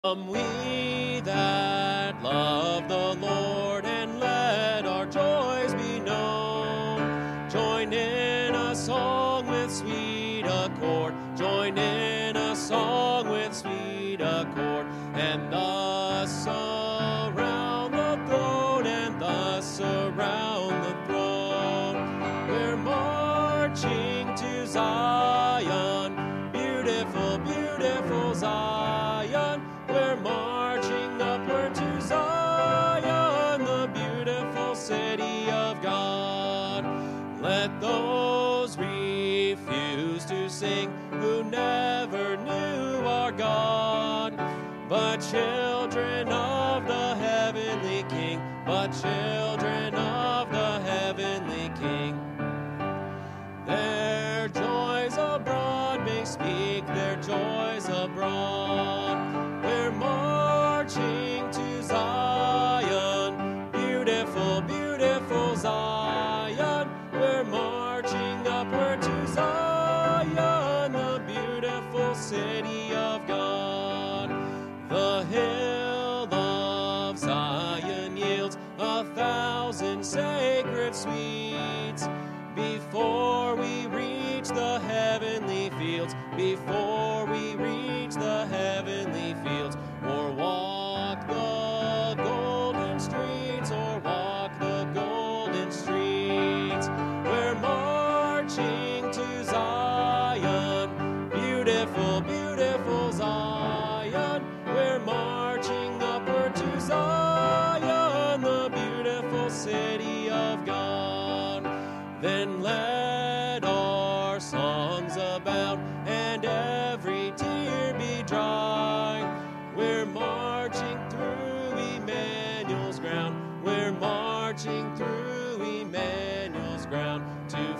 Come we that love the Lord, and let our joys be known. Join in a song with sweet accord. Join in a song with sweet accord. And thus around the throne, and thus around the throne. We're marching to Zion, beautiful, beautiful Zion. We're marching upward to Zion, the beautiful city of God. Let those refuse to sing who never knew our God, but children of the heavenly King, but children of the heavenly King. Their joys abroad may speak, their joys abroad. We're marching to Zion, beautiful, beautiful Zion. We're marching upward to Zion, the beautiful city of God. The hill of Zion yields 1,000 sacred sweets. Before we reach the heavenly fields, before we reach the heavenly fields, or walk the golden streets, or walk the golden streets, we're marching to Zion, beautiful, beautiful Zion. We're marching upward to Zion, the beautiful city of God. Then let our songs abound, and every tear be dry. We're marching through Emmanuel's ground. We're marching through Emmanuel's ground to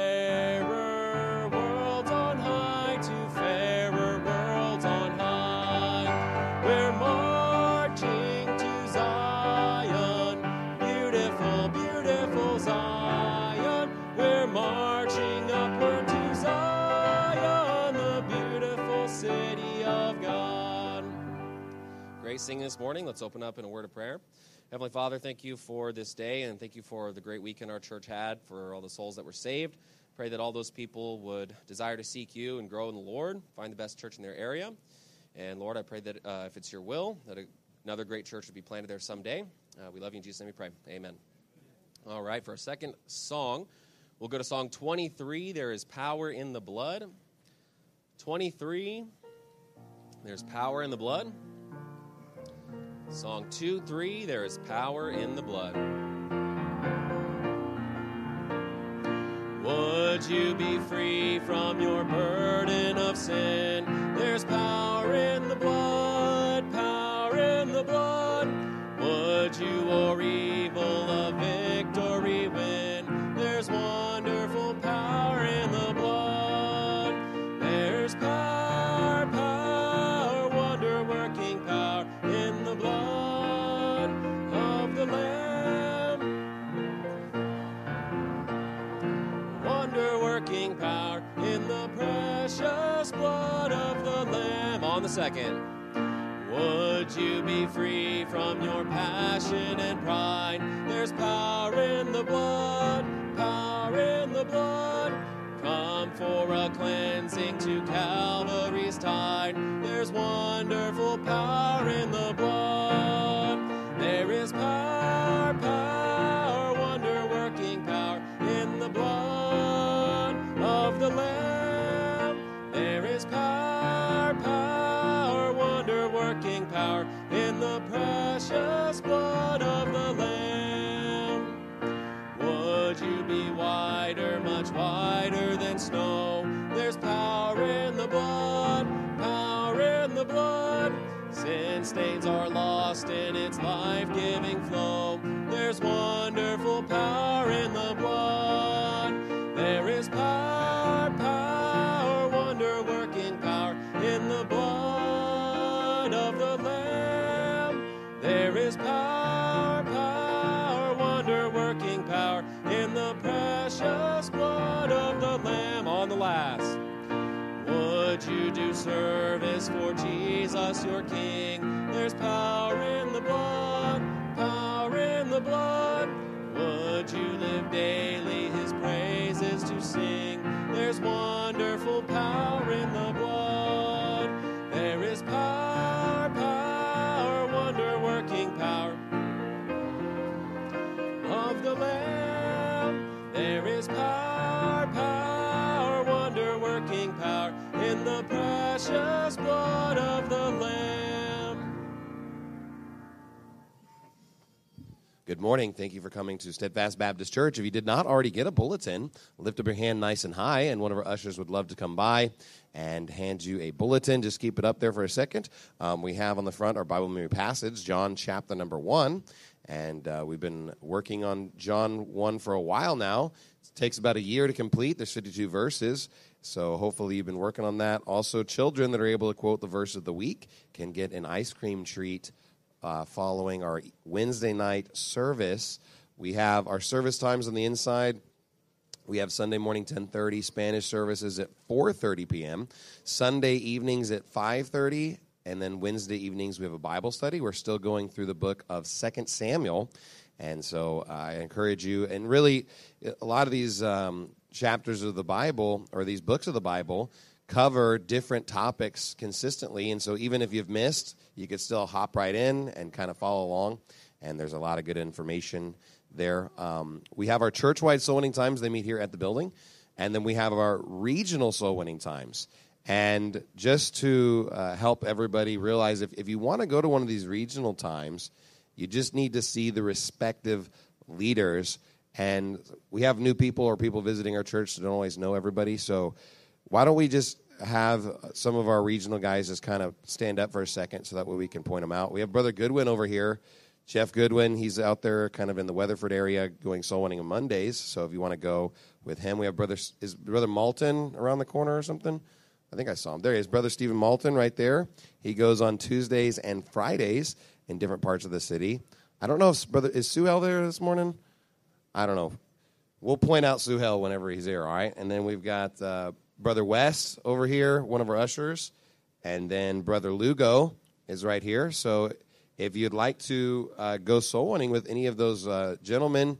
fairer worlds on high, to fairer worlds on high. We're marching to Zion, beautiful, beautiful Zion. We're marching upward to Zion, the beautiful city of God. Great singing this morning. Let's open up in a word of prayer. Heavenly Father, thank you for this day, and thank you for the great weekend our church had, for all the souls that were saved. Pray that all those people would desire to seek you and grow in the Lord, find the best church in their area. And Lord, I pray that if it's your will, that another great church would be planted there someday. We love you in Jesus' name we pray. Amen. All right, for our second song, we'll go to song 23, There is Power in the Blood. 23, There's Power in the Blood. Song 2-3, There is Power in the Blood. Would you be free from your burden of sin? There's power in the blood, power in the blood. Would you or evil a victory win? There's wonderful power in the blood. There's power, power, wonder-working power in the blood of the Lamb. Wonder-working power in the precious blood of the Lamb. On the second. Would you be free from your passion and pride? There's power in the blood, power in the blood. Come for a cleansing to Calvary's tide. There's wonderful power in the blood. There is power, power, wonder-working power in the blood of the Lamb. There is power, power, wonder-working power in the precious blood of the Lamb. Would you be whiter, much whiter than snow? There's power in the blood, power in the blood. Sin stains are lost in its life-giving flow. There's wonderful power in the blood. There is power, power, wonder-working power in the blood of the Lamb. There is power, power, wonder-working power in the precious blood of the Lamb. On the last. Would you do service for Jesus your King? Good morning. Thank you for coming to Steadfast Baptist Church. If you did not already get a bulletin, lift up your hand nice and high, and one of our ushers would love to come by and hand you a bulletin. Just keep it up there for a second. We have on the front our Bible memory passage, John chapter number 1, and we've been working on John 1 for a while now. It takes about a year to complete. There's 52 verses, so hopefully you've been working on that. Also, children that are able to quote the verse of the week can get an ice cream treat following our Wednesday night service. We have our service times on the inside. We have Sunday morning 10:30, Spanish services at 4:30 p.m., Sunday evenings at 5:30, and then Wednesday evenings we have a Bible study. We're still going through the book of 2 Samuel, and so I encourage you. And really, a lot of these chapters of the Bible, or these books of the Bible, cover different topics consistently, and so even if you've missed, you could still hop right in and kind of follow along, and there's a lot of good information there. We have our church-wide soul winning times. They meet here at the building, and then we have our regional soul winning times. And just to help everybody realize, if you want to go to one of these regional times, you just need to see the respective leaders, and we have new people or people visiting our church that don't always know everybody, so why don't we just have some of our regional guys just kind of stand up for a second so that way we can point them out. We have Brother Goodwin over here, Jeff Goodwin. He's out there kind of in the Weatherford area going soul winning on Mondays, so if you want to go with him. We have is Brother Malton around the corner or something? I think I saw him. There he is, Brother Stephen Malton right there. He goes on Tuesdays and Fridays in different parts of the city. I don't know if is Suhel there this morning? I don't know. We'll point out Suhel whenever he's there, all right? And then we've got Brother West over here, one of our ushers, and then Brother Lugo is right here. So if you'd like to go soul winning with any of those gentlemen,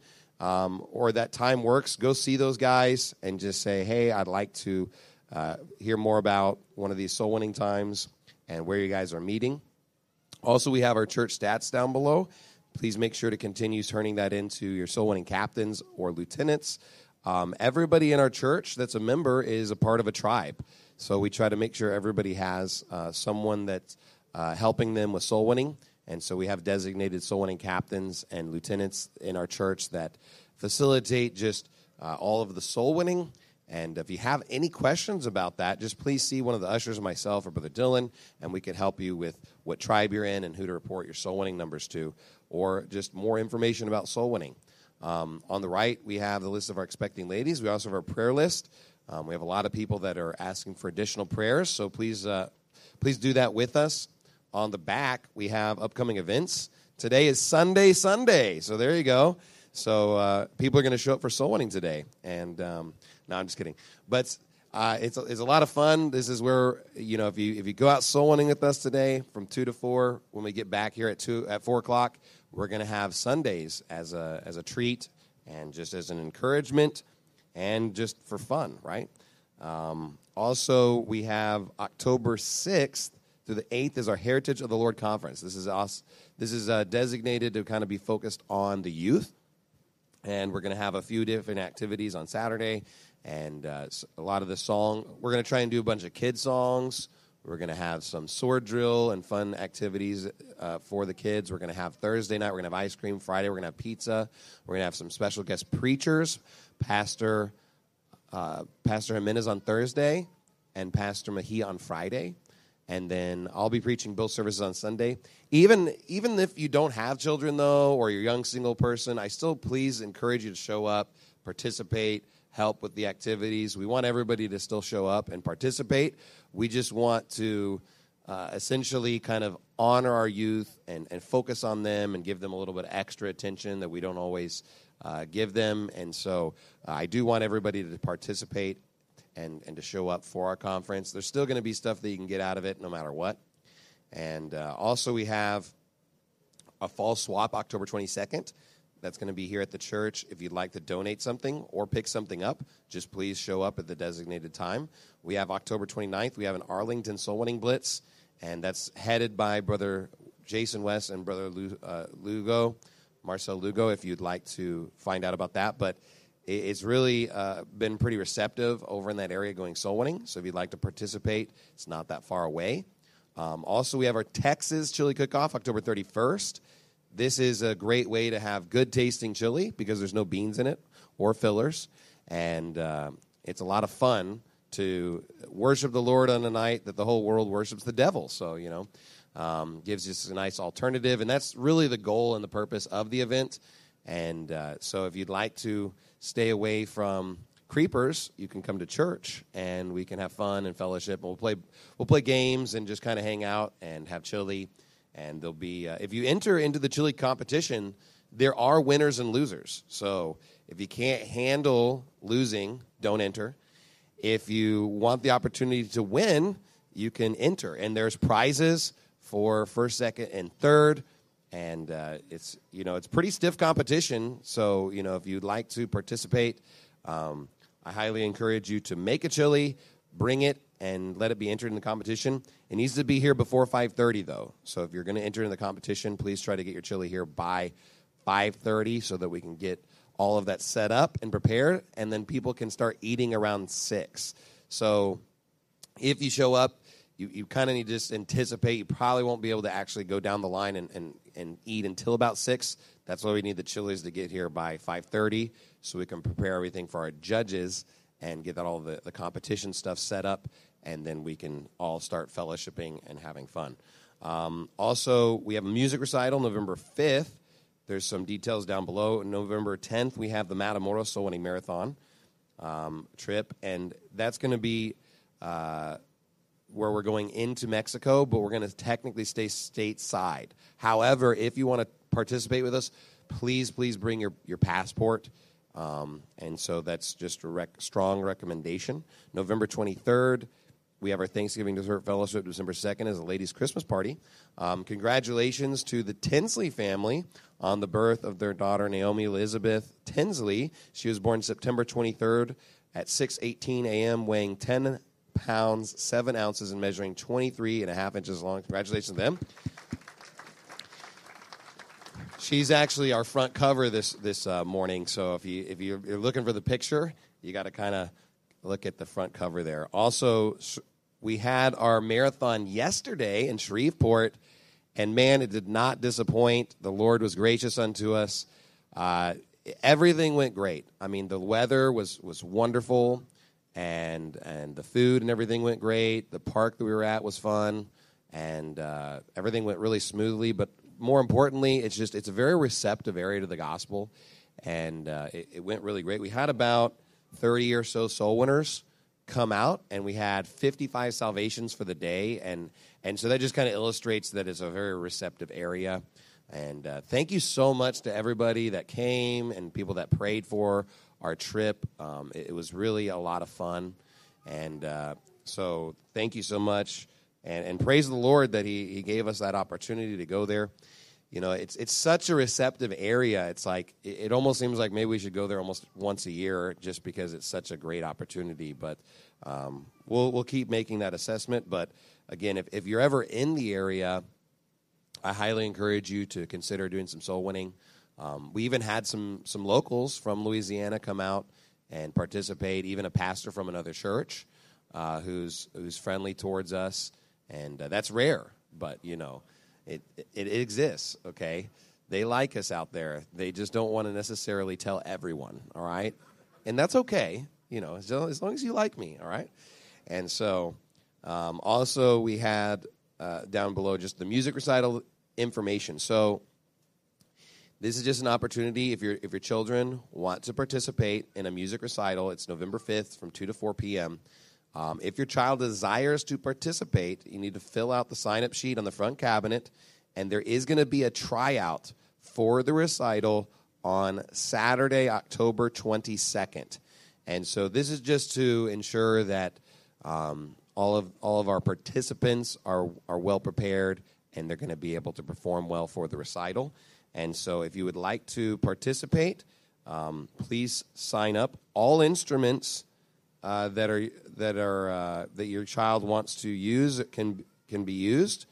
or that time works, go see those guys and just say, hey, I'd like to hear more about one of these soul winning times and where you guys are meeting. Also, we have our church stats down below. Please make sure to continue turning that into your soul winning captains or lieutenants. Everybody in our church that's a member is a part of a tribe. So we try to make sure everybody has someone that's helping them with soul winning. And so we have designated soul winning captains and lieutenants in our church that facilitate just all of the soul winning. And if you have any questions about that, just please see one of the ushers, myself or Brother Dylan, and we can help you with what tribe you're in and who to report your soul winning numbers to, or just more information about soul winning. On the right, we have the list of our expecting ladies. We also have our prayer list. We have a lot of people that are asking for additional prayers, so please do that with us. On the back, we have upcoming events. Today is Sunday, so there you go. So people are going to show up for soul winning today. And no, I'm just kidding. But it's a lot of fun. This is where, if you go out soul winning with us today from 2 to 4, when we get back here at 4 o'clock, we're going to have Sundays as a treat and just as an encouragement and just for fun, right? Also, we have October 6th through the 8th is our Heritage of the Lord Conference. This is designated to kind of be focused on the youth, and we're going to have a few different activities on Saturday, and a lot of the song. We're going to try and do a bunch of kid songs. We're going to have some sword drill and fun activities for the kids. We're going to have Thursday night. We're going to have ice cream. Friday, we're going to have pizza. We're going to have some special guest preachers, Pastor Jimenez on Thursday and Pastor Mahia on Friday. And then I'll be preaching both services on Sunday. Even if you don't have children, though, or you're a young single person, I still please encourage you to show up, participate, help with the activities. We want everybody to still show up and participate. We just want to essentially kind of honor our youth and focus on them and give them a little bit of extra attention that we don't always give them. And so I do want everybody to participate and to show up for our conference. There's still going to be stuff that you can get out of it no matter what. And also we have a fall swap October 22nd. That's going to be here at the church. If you'd like to donate something or pick something up, just please show up at the designated time. We have October 29th. We have an Arlington Soul Winning Blitz, and that's headed by Brother Jason West and Brother Marcel Lugo, if you'd like to find out about that. But it's really been pretty receptive over in that area going soul winning. So if you'd like to participate, it's not that far away. Also, we have our Texas Chili Cook-Off, October 31st. this is a great way to have good tasting chili because there's no beans in it or fillers. And it's a lot of fun to worship the Lord on a night that the whole world worships the devil. So, gives us a nice alternative. And that's really the goal and the purpose of the event. And so if you'd like to stay away from creepers, you can come to church and we can have fun and fellowship. And we'll play games and just kind of hang out and have chili. And there'll be if you enter into the chili competition, there are winners and losers. So if you can't handle losing, don't enter. If you want the opportunity to win, you can enter. And there's prizes for first, second, and third. And it's pretty stiff competition. So, if you'd like to participate, I highly encourage you to make a chili, bring it, and let it be entered in the competition. It needs to be here before 5:30, though. So if you're going to enter in the competition, please try to get your chili here by 5:30 so that we can get all of that set up and prepared, and then people can start eating around 6. So if you show up, you kind of need to just anticipate you probably won't be able to actually go down the line and eat until about 6. That's why we need the chilies to get here by 5:30 so we can prepare everything for our judges and get all the competition stuff set up, and then we can all start fellowshipping and having fun. Also, we have a music recital November 5th. There's some details down below. November 10th, we have the Matamoros Soul Winning Marathon trip, and that's going to be where we're going into Mexico, but we're going to technically stay stateside. However, if you want to participate with us, please bring your passport. And so that's just a strong recommendation. November 23rd, we have our Thanksgiving Dessert Fellowship. December 2nd is a ladies' Christmas party. Congratulations to the Tinsley family on the birth of their daughter, Naomi Elizabeth Tinsley. She was born September 23rd at 6:18 a.m., weighing 10 pounds, 7 ounces, and measuring 23.5 inches long. Congratulations to them. She's actually our front cover this morning, so if you're looking for the picture, you got to kind of look at the front cover there. Also, we had our marathon yesterday in Shreveport, and man, it did not disappoint. The Lord was gracious unto us. Everything went great. I mean, the weather was wonderful, and the food and everything went great. The park that we were at was fun, and everything went really smoothly. But more importantly, it's a very receptive area to the gospel, and it went really great. We had about 30 or so soul winners come out, and we had 55 salvations for the day, and so that just kind of illustrates that it's a very receptive area. And thank you so much to everybody that came and people that prayed for our trip. It was really a lot of fun, and so thank you so much, and praise the Lord that He gave us that opportunity to go there. It's such a receptive area. It's like it almost seems like maybe we should go there almost once a year just because it's such a great opportunity. But we'll keep making that assessment. But again, if you're ever in the area, I highly encourage you to consider doing some soul winning. We even had some locals from Louisiana come out and participate. Even a pastor from another church who's friendly towards us, and that's rare. But It exists, okay? They like us out there. They just don't want to necessarily tell everyone, all right? And that's okay, as long as you like me, all right? And so also we had down below just the music recital information. So this is just an opportunity if your children want to participate in a music recital. It's November 5th from 2 to 4 p.m., if your child desires to participate, you need to fill out the sign-up sheet on the front cabinet, and there is going to be a tryout for the recital on Saturday, October 22nd. And so this is just to ensure that all of our participants are well prepared, and they're going to be able to perform well for the recital. And so if you would like to participate, please sign up. All instruments that your child wants to use can be used,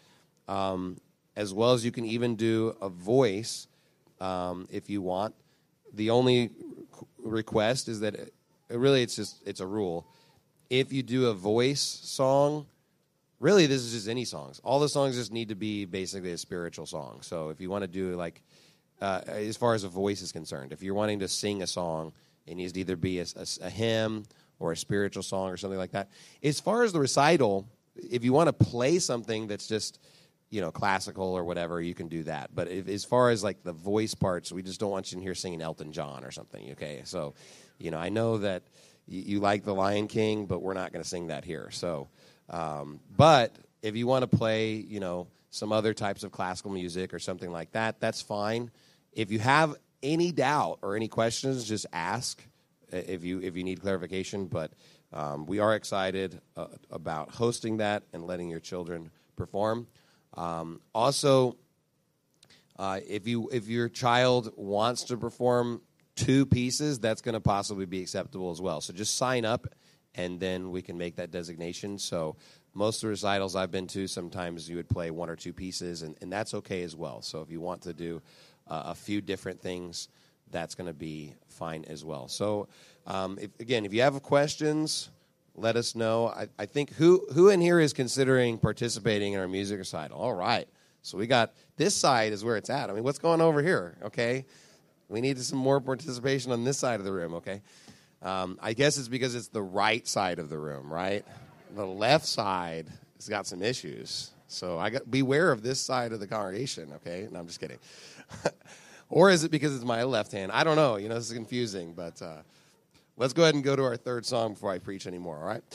as well as you can even do a voice if you want. The only request is that it's a rule. If you do a voice song, really, this is just any songs. All the songs just need to be basically a spiritual song. So if you want to do like, as far as a voice is concerned, if you're wanting to sing a song, it needs to either be a hymn or a spiritual song or something like that. As far as the recital, if you want to play something that's just, classical or whatever, you can do that. But as far as like the voice parts, we just don't want you in here singing Elton John or something, okay? So, I know that you like The Lion King, but we're not going to sing that here. So, but if you want to play, some other types of classical music or something like that, that's fine. If you have any doubt or any questions, just ask if you need clarification. But we are excited about hosting that and letting your children perform. Also, if your child wants to perform 2 pieces, that's going to possibly be acceptable as well. So just sign up, and then we can make that designation. So most of the recitals I've been to, sometimes you would play 1 or 2 pieces, and that's okay as well. So if you want to do a few different things, that's going to be fine as well. So, if you have questions, let us know. I think who in here is considering participating in our music recital? All right. So we got this side is where it's at. I mean, what's going over here? Okay. We need some more participation on this side of the room, okay? I guess it's because it's the right side of the room, right? The left side has got some issues. So beware of this side of the congregation, okay? No, I'm just kidding. Or is it because it's my left hand? I don't know. This is confusing. But let's go ahead and go to our third song before I preach anymore, all right?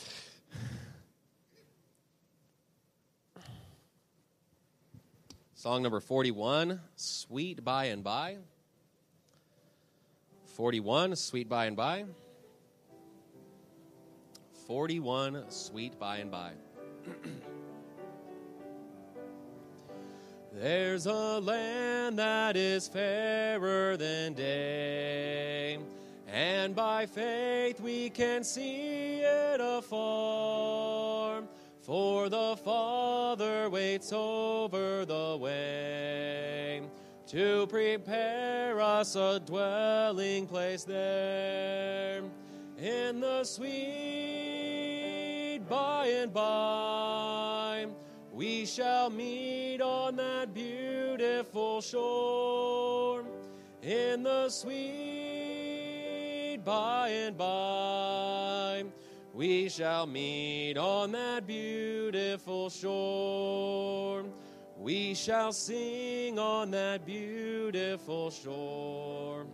Song number 41, Sweet By and By. 41, Sweet By and By. 41, Sweet By and By. There's a land that is fairer than day, and by faith we can see it afar. For the Father waits over the way to prepare us a dwelling place there. In the sweet by and by, we shall meet on that beautiful shore. In the sweet by and by, we shall meet on that beautiful shore. We shall sing on that beautiful shore.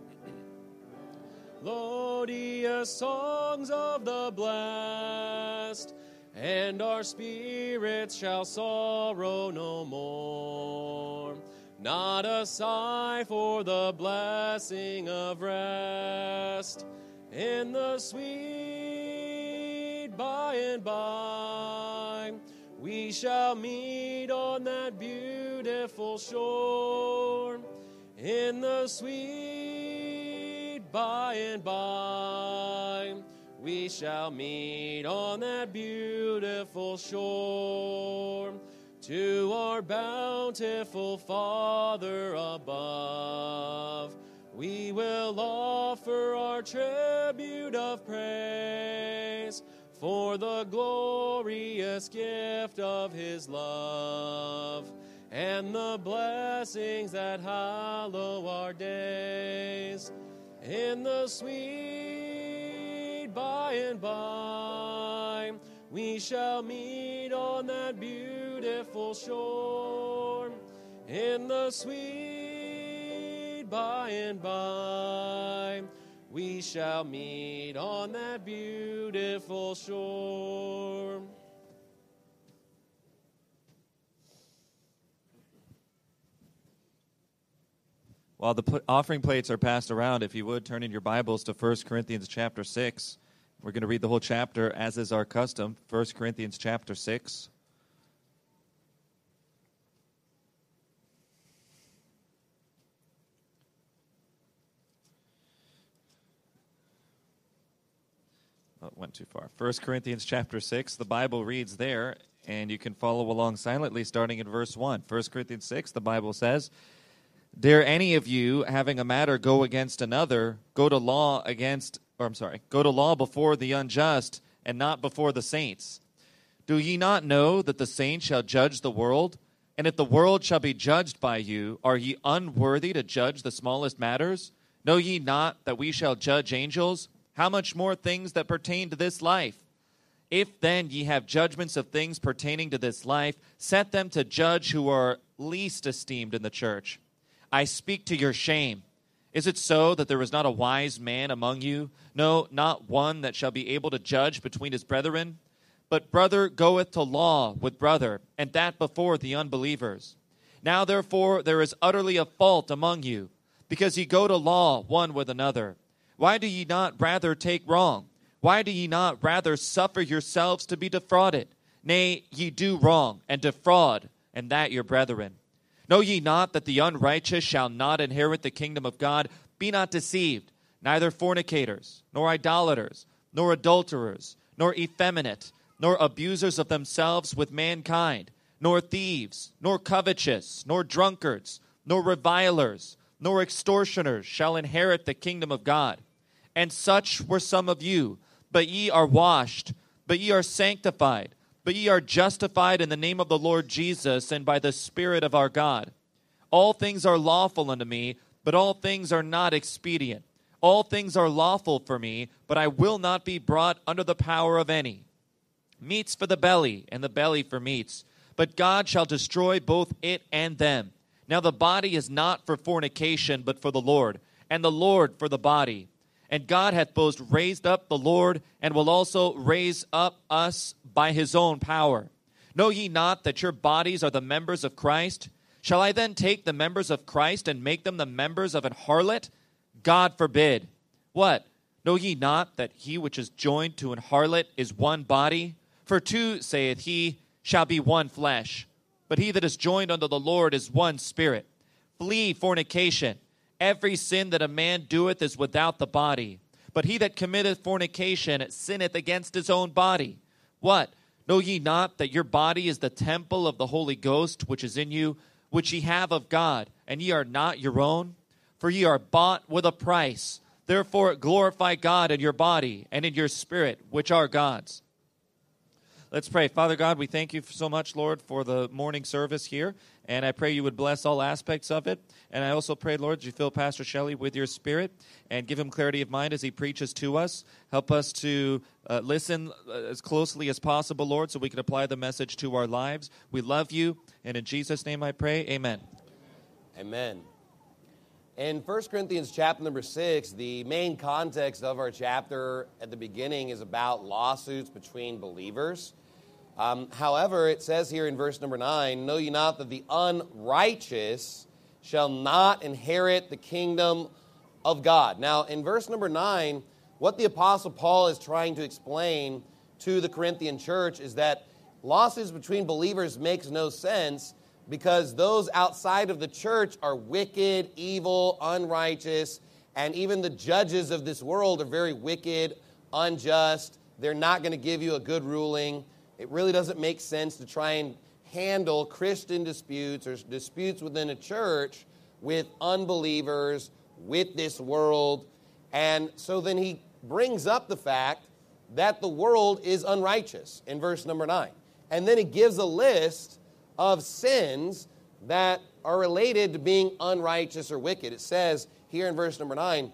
Melodious songs of the blessed, and our spirits shall sorrow no more. Not a sigh for the blessing of rest. In the sweet by and by, we shall meet on that beautiful shore. In the sweet by and by, we shall meet on that beautiful shore. To our bountiful Father above, we will offer our tribute of praise for the glorious gift of His love and the blessings that hallow our days. In the sweet by and by, we shall meet on that beautiful shore. In the sweet by and by, we shall meet on that beautiful shore. While the offering plates are passed around, if you would, turn in your Bibles to 1 Corinthians chapter 6. We're going to read the whole chapter, as is our custom. 1 Corinthians chapter 6. Oh, it went too far. 1 Corinthians chapter 6, the Bible reads there, and you can follow along silently starting in verse 1. 1 Corinthians 6, the Bible says, "Dare any of you, having a matter go against another, go to law before the unjust and not before the saints? Do ye not know that the saints shall judge the world? And if the world shall be judged by you, are ye unworthy to judge the smallest matters? Know ye not that we shall judge angels? How much more things that pertain to this life? If then ye have judgments of things pertaining to this life, set them to judge who are least esteemed in the church. I speak to your shame. Is it so that there is not a wise man among you? No, not one that shall be able to judge between his brethren? But brother goeth to law with brother, and that before the unbelievers. Now therefore there is utterly a fault among you, because ye go to law one with another. Why do ye not rather take wrong? Why do ye not rather suffer yourselves to be defrauded? Nay, ye do wrong, and defraud, and that your brethren. Know ye not that the unrighteous shall not inherit the kingdom of God? Be not deceived, neither fornicators, nor idolaters, nor adulterers, nor effeminate, nor abusers of themselves with mankind, nor thieves, nor covetous, nor drunkards, nor revilers, nor extortioners shall inherit the kingdom of God. And such were some of you. But ye are washed, but ye are sanctified, but ye are justified in the name of the Lord Jesus and by the Spirit of our God. All things are lawful unto me, but all things are not expedient. All things are lawful for me, but I will not be brought under the power of any. Meats for the belly, and the belly for meats. But God shall destroy both it and them. Now the body is not for fornication, but for the Lord, and the Lord for the body. And God hath both raised up the Lord, and will also raise up us by his own power. Know ye not that your bodies are the members of Christ? Shall I then take the members of Christ and make them the members of an harlot? God forbid. What? Know ye not that he which is joined to an harlot is one body? For two, saith he, shall be one flesh. But he that is joined unto the Lord is one spirit. Flee fornication. Every sin that a man doeth is without the body. But he that committeth fornication sinneth against his own body. What? Know ye not that your body is the temple of the Holy Ghost, which is in you, which ye have of God, and ye are not your own? For ye are bought with a price. Therefore glorify God in your body and in your spirit, which are God's. Let's pray. Father God, we thank you so much, Lord, for the morning service here. And I pray you would bless all aspects of it. And I also pray, Lord, that you fill Pastor Shelley with your spirit and give him clarity of mind as he preaches to us. Help us to listen as closely as possible, Lord, so we can apply the message to our lives. We love you. And in Jesus' name I pray, amen. Amen. In 1 Corinthians chapter number 6, the main context of our chapter at the beginning is about lawsuits between believers. However, it says here in verse number 9, know ye not that the unrighteous shall not inherit the kingdom of God. Now, in verse number 9, what the Apostle Paul is trying to explain to the Corinthian church is that lawsuits between believers makes no sense because those outside of the church are wicked, evil, unrighteous, and even the judges of this world are very wicked, unjust. They're not going to give you a good ruling. It really doesn't make sense to try and handle Christian disputes or disputes within a church with unbelievers, with this world. And so then he brings up the fact that the world is unrighteous in verse number 9. And then he gives a list of sins that are related to being unrighteous or wicked. It says here in verse number 9,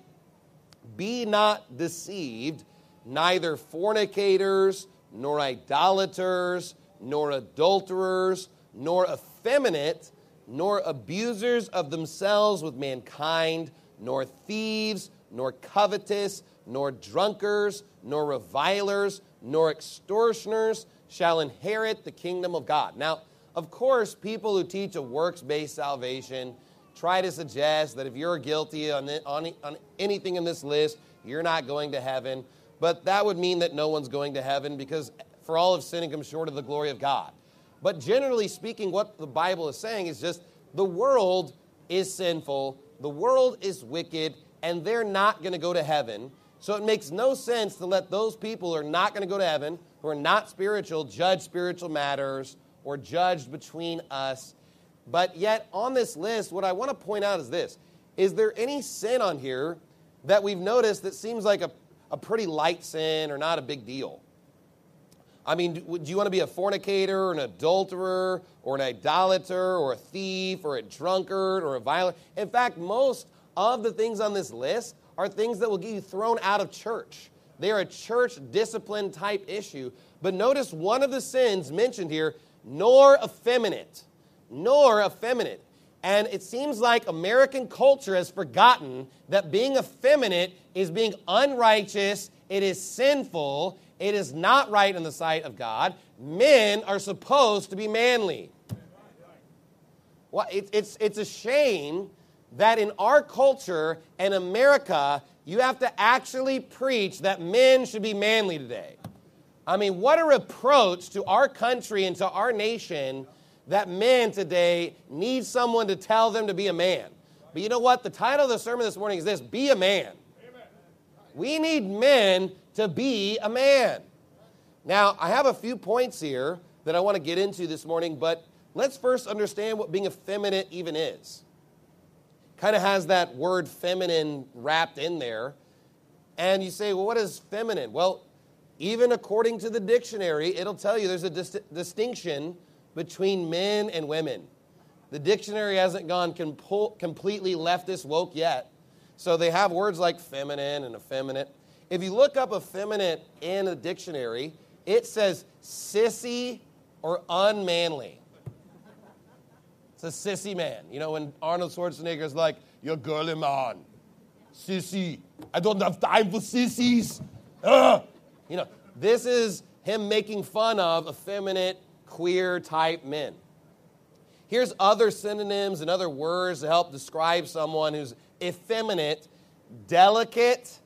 be not deceived, neither fornicators, nor idolaters, nor adulterers, nor effeminate, nor abusers of themselves with mankind, nor thieves, nor covetous, nor drunkards, nor revilers, nor extortioners shall inherit the kingdom of God. Now, of course, people who teach a works-based salvation try to suggest that if you're guilty on anything in this list, you're not going to heaven. But that would mean that no one's going to heaven because for all of sin and come short of the glory of God. But generally speaking, what the Bible is saying is just the world is sinful, the world is wicked, and they're not going to go to heaven. So it makes no sense to let those people who are not going to go to heaven, who are not spiritual, judge spiritual matters or judge between us. But yet on this list, what I want to point out is this. Is there any sin on here that we've noticed that seems like a pretty light sin or not a big deal? I mean, do you want to be a fornicator or an adulterer or an idolater or a thief or a drunkard or a violent? In fact, most of the things on this list are things that will get you thrown out of church. They are a church discipline type issue. But notice one of the sins mentioned here, nor effeminate. Nor effeminate. And it seems like American culture has forgotten that being effeminate is being unrighteous, it is sinful, it is not right in the sight of God. Men are supposed to be manly. Well, it's a shame that in our culture in America, you have to actually preach that men should be manly today. I mean, what a reproach to our country and to our nation that men today need someone to tell them to be a man. But you know what? The title of the sermon this morning is this: Be a Man. We need men to be a man. Now, I have a few points here that I want to get into this morning, but let's first understand what being effeminate even is. Kind of has that word feminine wrapped in there. And you say, well, what is feminine? Well, even according to the dictionary, it'll tell you there's a distinction between men and women. The dictionary hasn't gone completely leftist woke yet. So they have words like feminine and effeminate. If you look up effeminate in a dictionary, it says sissy or unmanly. It's a sissy man. You know, when Arnold Schwarzenegger's like, you're girly man, sissy, I don't have time for sissies. You know, this is him making fun of effeminate, queer type men. Here's other synonyms and other words to help describe someone who's effeminate: delicate,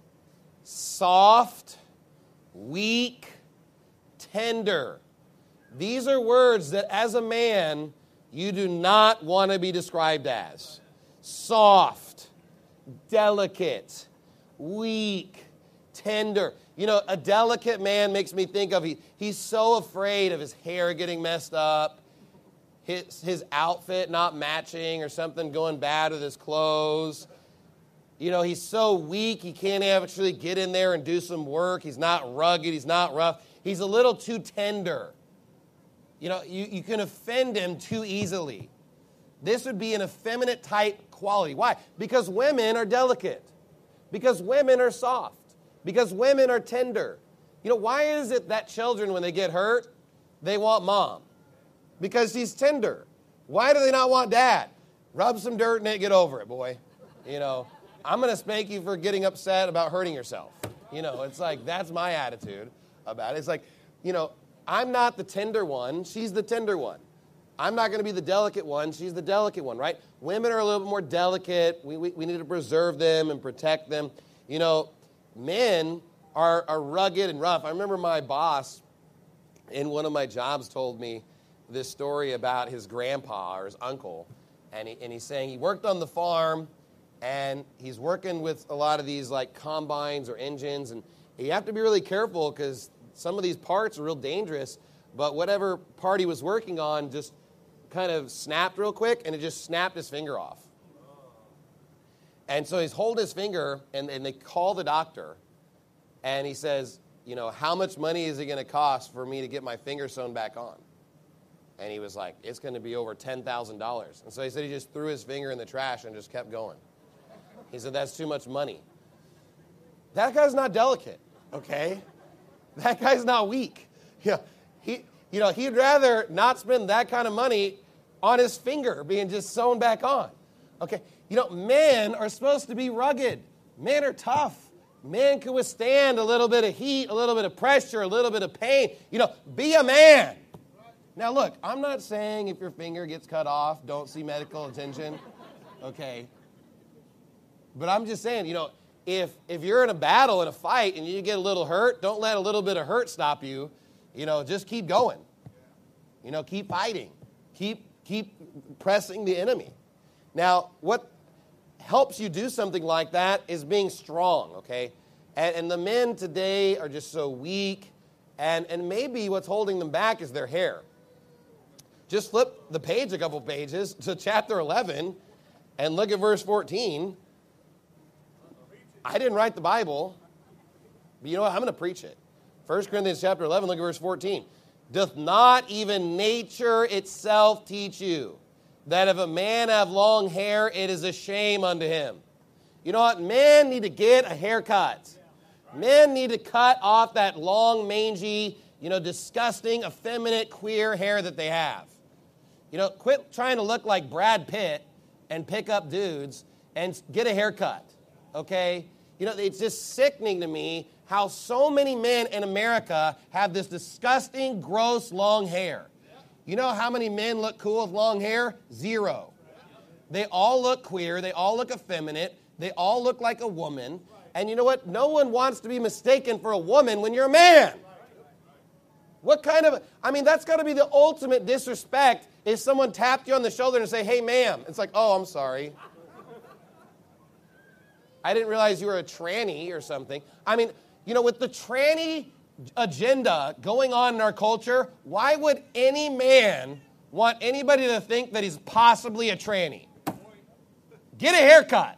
soft, weak, tender. These are words that as a man you do not want to be described as. Soft, delicate, weak, tender. You know, a delicate man makes me think of, he's so afraid of his hair getting messed up, his outfit not matching or something going bad with his clothes. You know, he's so weak, he can't actually get in there and do some work. He's not rugged, he's not rough. He's a little too tender. You know, you can offend him too easily. This would be an effeminate type quality. Why? Because women are delicate. Because women are soft. Because women are tender. You know, why is it that children, when they get hurt, they want mom? Because he's tender. Why do they not want dad? Rub some dirt in it, get over it, boy. You know, I'm going to spank you for getting upset about hurting yourself. You know, it's like, that's my attitude about it. It's like, you know, I'm not the tender one, she's the tender one. I'm not going to be the delicate one, she's the delicate one, right? Women are a little bit more delicate. We need to preserve them and protect them. You know, men are rugged and rough. I remember my boss in one of my jobs told me this story about his grandpa or his uncle. And he's saying he worked on the farm, and he's working with a lot of these like combines or engines. And you have to be really careful because some of these parts are real dangerous. But whatever part he was working on just kind of snapped real quick, and it just snapped his finger off. And so he's holding his finger, and they call the doctor, and he says, you know, how much money is it going to cost for me to get my finger sewn back on? And he was like, it's going to be over $10,000. And so he said he just threw his finger in the trash and just kept going. He said, that's too much money. That guy's not delicate, okay? That guy's not weak. Yeah, he'd rather not spend that kind of money on his finger being just sewn back on. Okay, you know, men are supposed to be rugged. Men are tough. Men can withstand a little bit of heat, a little bit of pressure, a little bit of pain. You know, be a man. Now, look, I'm not saying if your finger gets cut off, don't see medical attention. Okay. But I'm just saying, you know, if you're in a battle, in a fight, and you get a little hurt, don't let a little bit of hurt stop you. You know, just keep going. You know, keep fighting. Keep pressing the enemy. Now, what helps you do something like that is being strong, okay? And the men today are just so weak, and maybe what's holding them back is their hair. Just flip the page a couple pages to chapter 11 and look at verse 14. I didn't write the Bible, but you know what? I'm going to preach it. 1 Corinthians chapter 11, look at verse 14. Doth not even nature itself teach you that if a man have long hair, it is a shame unto him? You know what? Men need to get a haircut. Men need to cut off that long, mangy, disgusting, effeminate, queer hair that they have. Quit trying to look like Brad Pitt and pick up dudes and get a haircut, okay? It's just sickening to me how so many men in America have this disgusting, gross, long hair. You know how many men look cool with long hair? Zero. They all look queer. They all look effeminate. They all look like a woman. And you know what? No one wants to be mistaken for a woman when you're a man. That's got to be the ultimate disrespect if someone tapped you on the shoulder and say, hey, ma'am. It's like, oh, I'm sorry. I didn't realize you were a tranny or something. With the tranny agenda going on in our culture, why would any man want anybody to think that he's possibly a tranny? Get a haircut.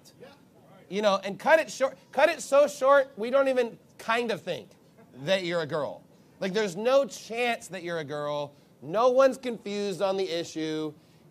And cut it short. Cut it so short, we don't even kind of think that you're a girl. Like, there's no chance that you're a girl. No one's confused on the issue.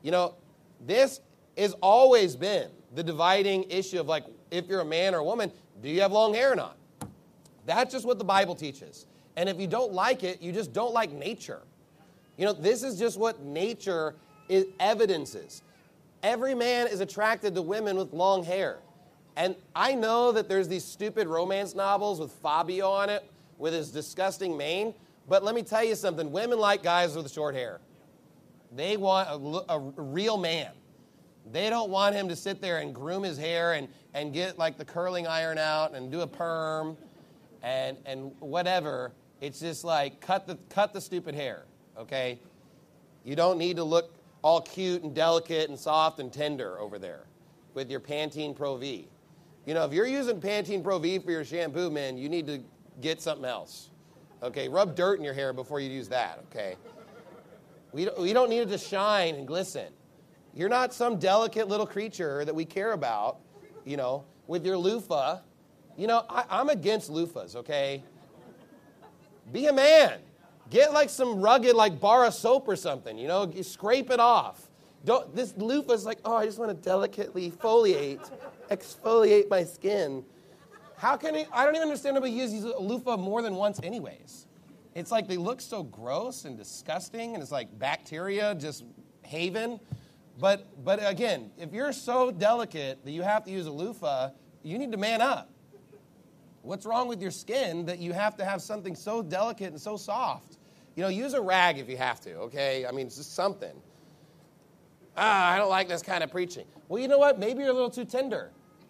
This has always been the dividing issue of, like, if you're a man or a woman, do you have long hair or not? That's just what the Bible teaches. And if you don't like it, you just don't like nature. This is just what nature evidences. Every man is attracted to women with long hair. And I know that there's these stupid romance novels with Fabio on it, with his disgusting mane. But let me tell you something. Women like guys with short hair. They want a real man. They don't want him to sit there and groom his hair and get like the curling iron out and do a perm and whatever. It's just like cut the stupid hair, okay? You don't need to look all cute and delicate and soft and tender over there with your Pantene Pro V. If you're using Pantene Pro V for your shampoo, man, you need to get something else. Okay, rub dirt in your hair before you use that, okay? We don't need it to shine and glisten. You're not some delicate little creature that we care about, with your loofah. I'm against loofahs, okay? Be a man. Get like some rugged, like bar of soap or something, You scrape it off. This loofah's like, oh, I just want to delicately exfoliate my skin. How can I don't even understand how we use a loofah more than once anyways. It's like they look so gross and disgusting, and it's like bacteria just haven. But again, if you're so delicate that you have to use a loofah, you need to man up. What's wrong with your skin that you have to have something so delicate and so soft? Use a rag if you have to, okay? It's just something. I don't like this kind of preaching. Well, you know what? Maybe you're a little too tender.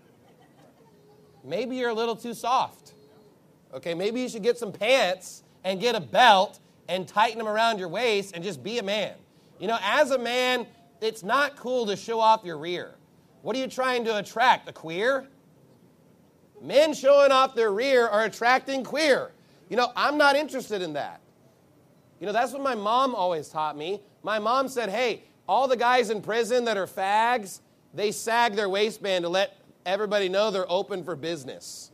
Maybe you're a little too soft. Okay, maybe you should get some pants and get a belt and tighten them around your waist and just be a man. As a man, it's not cool to show off your rear. What are you trying to attract? A queer? Men showing off their rear are attracting queer. I'm not interested in that. That's what my mom always taught me. My mom said, hey, all the guys in prison that are fags, they sag their waistband to let everybody know they're open for business.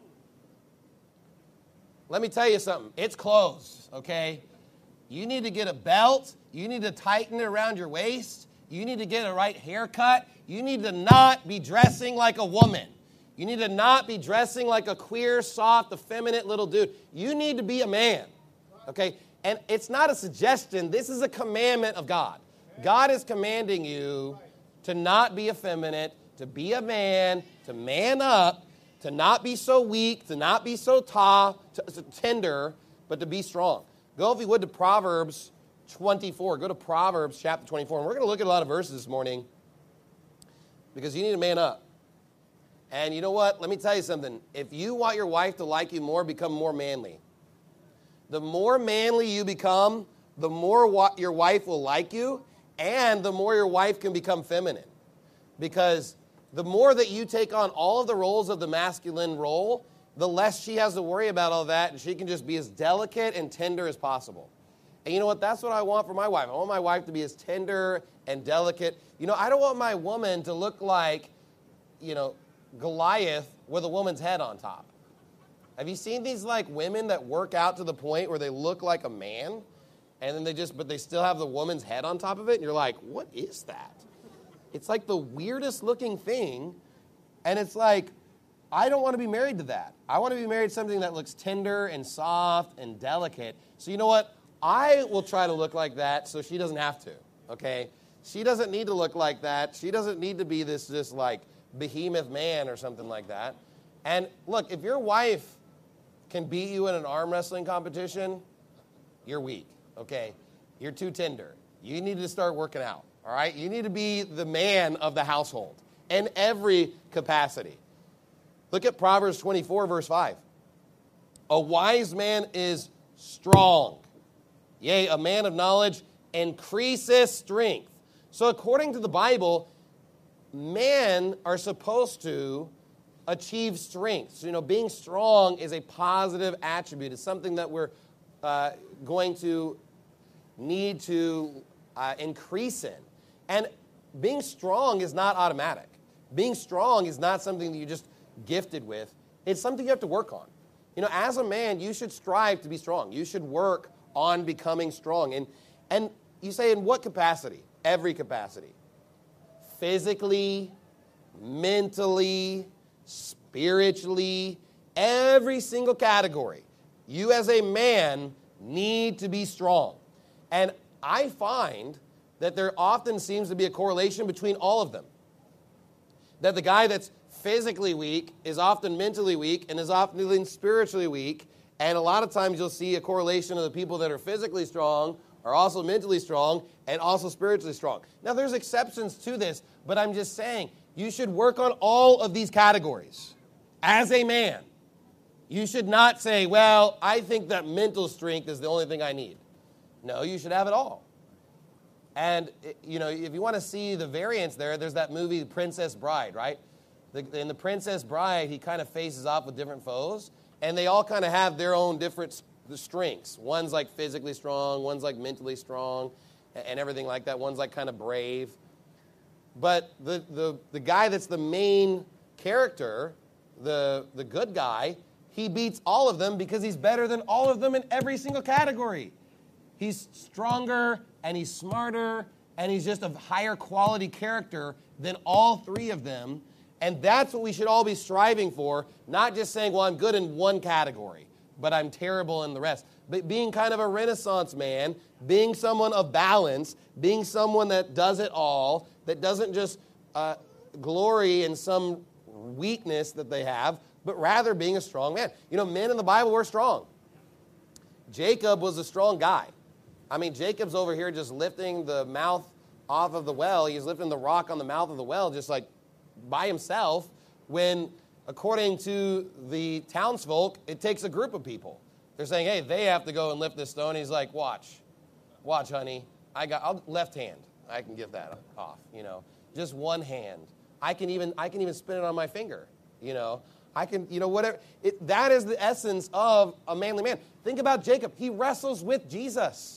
Let me tell you something. It's closed, okay? You need to get a belt. You need to tighten it around your waist. You need to get a right haircut. You need to not be dressing like a woman. You need to not be dressing like a queer, soft, effeminate little dude. You need to be a man, okay? And it's not a suggestion. This is a commandment of God. God is commanding you to not be effeminate, to be a man, to man up, to not be so weak, to not be so tender, but to be strong. Go, if you would, to Proverbs 24. Go to Proverbs chapter 24. And we're going to look at a lot of verses this morning because you need to man up. And you know what? Let me tell you something. If you want your wife to like you more, become more manly. The more manly you become, the more your wife will like you, and the more your wife can become feminine. Because the more that you take on all of the roles of the masculine role, the less she has to worry about all that, and she can just be as delicate and tender as possible. And you know what? That's what I want for my wife. I want my wife to be as tender and delicate. I don't want my woman to look like, Goliath with a woman's head on top. Have you seen these like women that work out to the point where they look like a man, and then but they still have the woman's head on top of it, and you're like, what is that? It's like the weirdest looking thing, and it's like, I don't want to be married to that. I want to be married to something that looks tender and soft and delicate. So you know what? I will try to look like that so she doesn't have to, okay? She doesn't need to look like that. She doesn't need to be this like behemoth man or something like that. And look, if your wife can beat you in an arm wrestling competition, you're weak, okay? You're too tender. You need to start working out, all right? You need to be the man of the household in every capacity. Look at Proverbs 24, verse 5. A wise man is strong. Yea, a man of knowledge increases strength. So according to the Bible, men are supposed to achieve strength. So, being strong is a positive attribute. It's something that we're going to need to increase in. And being strong is not automatic. Being strong is not something that you're just gifted with. It's something you have to work on. As a man, you should strive to be strong. You should work on becoming strong. And you say, in what capacity? Every capacity. Physically, mentally, spiritually, every single category. You as a man need to be strong. And I find that there often seems to be a correlation between all of them. That the guy that's physically weak is often mentally weak and is often spiritually weak. And a lot of times you'll see a correlation of the people that are physically strong are also mentally strong and also spiritually strong. Now, there's exceptions to this, but I'm just saying you should work on all of these categories. As a man, you should not say, well, I think that mental strength is the only thing I need. No, you should have it all. And, if you want to see the variance there's that movie, Princess Bride, right? In The Princess Bride, he kind of faces off with different foes, and they all kind of have their own different strengths. One's like physically strong, one's like mentally strong, and everything like that. One's like kind of brave. But the guy that's the main character, the good guy, he beats all of them because he's better than all of them in every single category. He's stronger, and he's smarter, and he's just a higher quality character than all three of them. And that's what we should all be striving for, not just saying, well, I'm good in one category, but I'm terrible in the rest. But being kind of a Renaissance man, being someone of balance, being someone that does it all, that doesn't just glory in some weakness that they have, but rather being a strong man. Men in the Bible were strong. Jacob was a strong guy. Jacob's over here just lifting the mouth off of the well. He's lifting the rock on the mouth of the well just like by himself when, according to the townsfolk, it takes a group of people. They're saying, hey, they have to go and lift this stone. He's like, watch, honey. I'll left hand. I can get that off, just one hand. I can even spin it on my finger, I can, whatever. That is the essence of a manly man. Think about Jacob. He wrestles with Jesus.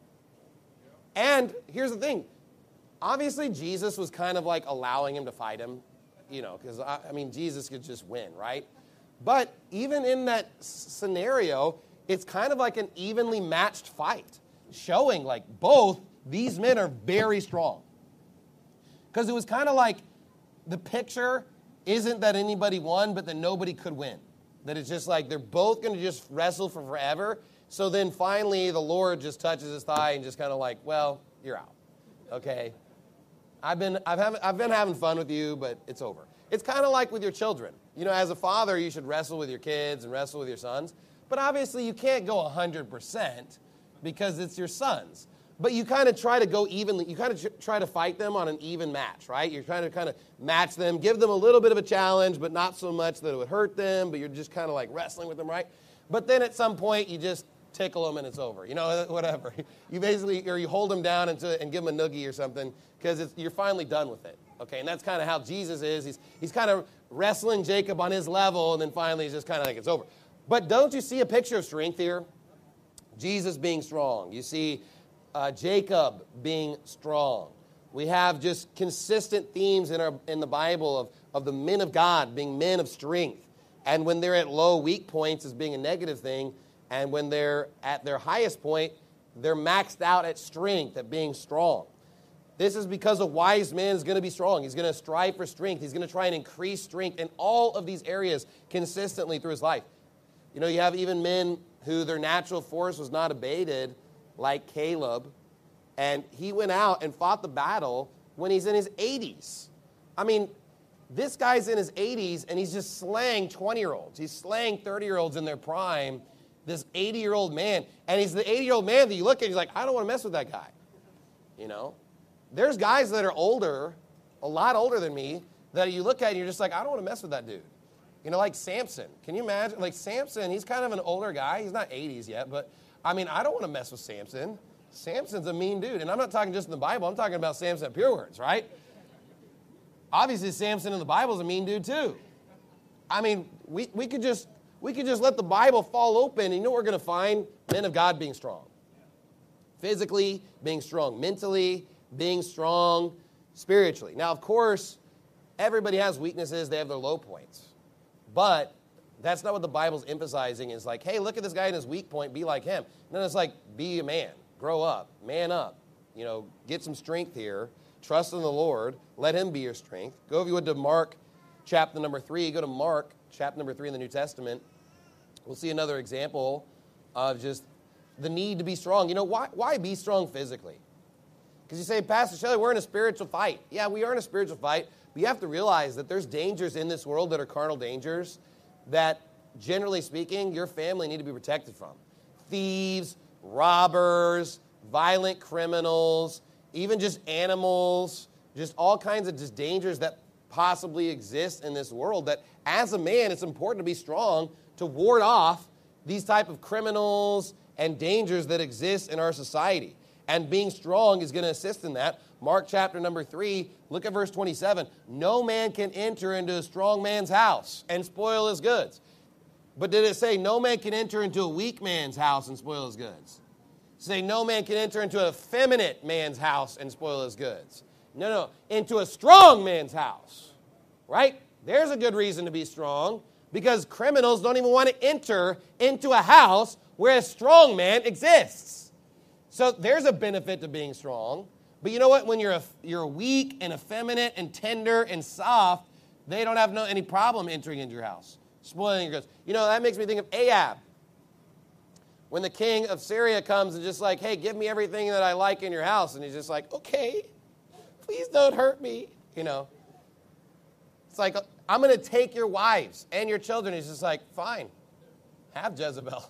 And here's the thing. Obviously, Jesus was kind of like allowing him to fight him, because, Jesus could just win, right? But even in that scenario, it's kind of like an evenly matched fight, showing like both these men are very strong. Because it was kind of like the picture isn't that anybody won, but that nobody could win. That it's just like they're both going to just wrestle for forever. So then finally the Lord just touches his thigh and just kind of like, well, you're out. Okay? I've been having fun with you, but it's over. It's kind of like with your children. As a father, you should wrestle with your kids and wrestle with your sons. But obviously you can't go 100% because it's your sons. But you kind of try to go evenly. You kind of try to fight them on an even match, right? You're trying to kind of match them, give them a little bit of a challenge, but not so much that it would hurt them, but you're just kind of like wrestling with them, right? But then at some point, you just tickle them and it's over, whatever. You basically, or you hold them down and give them a noogie or something because you're finally done with it, okay? And that's kind of how Jesus is. He's kind of wrestling Jacob on his level, and then finally he's just kind of like, it's over. But don't you see a picture of strength here? Jesus being strong. You see Jacob being strong. We have just consistent themes in the Bible of the men of God being men of strength. And when they're at low, weak points as being a negative thing. And when they're at their highest point, they're maxed out at strength, at being strong. This is because a wise man is going to be strong. He's going to strive for strength. He's going to try and increase strength in all of these areas consistently through his life. You know, you have even men who their natural force was not abated, like Caleb, and he went out and fought the battle when he's in his 80s. I mean, this guy's in his 80s, and he's just slaying 20-year-olds. He's slaying 30-year-olds in their prime, this 80-year-old man. And he's the 80-year-old man that you look at, he's like, I don't want to mess with that guy. You know? There's guys that are older, a lot older than me, that you look at and you're just like, I don't want to mess with that dude. You know, like Samson. Can you imagine? Like Samson, he's kind of an older guy. He's not 80s yet, but I mean, I don't want to mess with Samson. Samson's a mean dude. And I'm not talking just in the Bible. I'm talking about Samson at Pure Words, right? Obviously, Samson in the Bible is a mean dude too. I mean, we could just let the Bible fall open, and you know what we're going to find? Men of God being strong. Physically, being strong. Mentally, being strong spiritually. Now, of course, everybody has weaknesses. They have their low points. But that's not what the Bible's emphasizing. Is like, hey, look at this guy in his weak point. Be like him. No, it's like, be a man. Grow up. Man up. You know, get some strength here. Trust in the Lord. Let him be your strength. Go, if you would, to Mark chapter number 3. Go to Mark chapter number 3 in the New Testament. We'll see another example of just the need to be strong. You know, why be strong physically? Because you say, Pastor Shelley, we're in a spiritual fight. Yeah, we are in a spiritual fight. But you have to realize that there's dangers in this world that are carnal dangers that, generally speaking, your family need to be protected from. Thieves, robbers, violent criminals, even just animals, just all kinds of just dangers that possibly exist in this world that, as a man, it's important to be strong to ward off these type of criminals and dangers that exist in our society. And being strong is going to assist in that. Mark chapter number 3, look at verse 27. No man can enter into a strong man's house and spoil his goods. But did it say no man can enter into a weak man's house and spoil his goods? Say no man can enter into an effeminate man's house and spoil his goods. No, into a strong man's house, right? There's a good reason to be strong, because criminals don't even want to enter into a house where a strong man exists. So there's a benefit to being strong. But you know what? When you're weak and effeminate and tender and soft, they don't have any problem entering into your house, spoiling your goods. You know, that makes me think of Ahab. When the king of Syria comes and just like, hey, give me everything that I like in your house. And he's just like, okay, please don't hurt me. You know, it's like, I'm going to take your wives and your children. He's just like, fine, have Jezebel.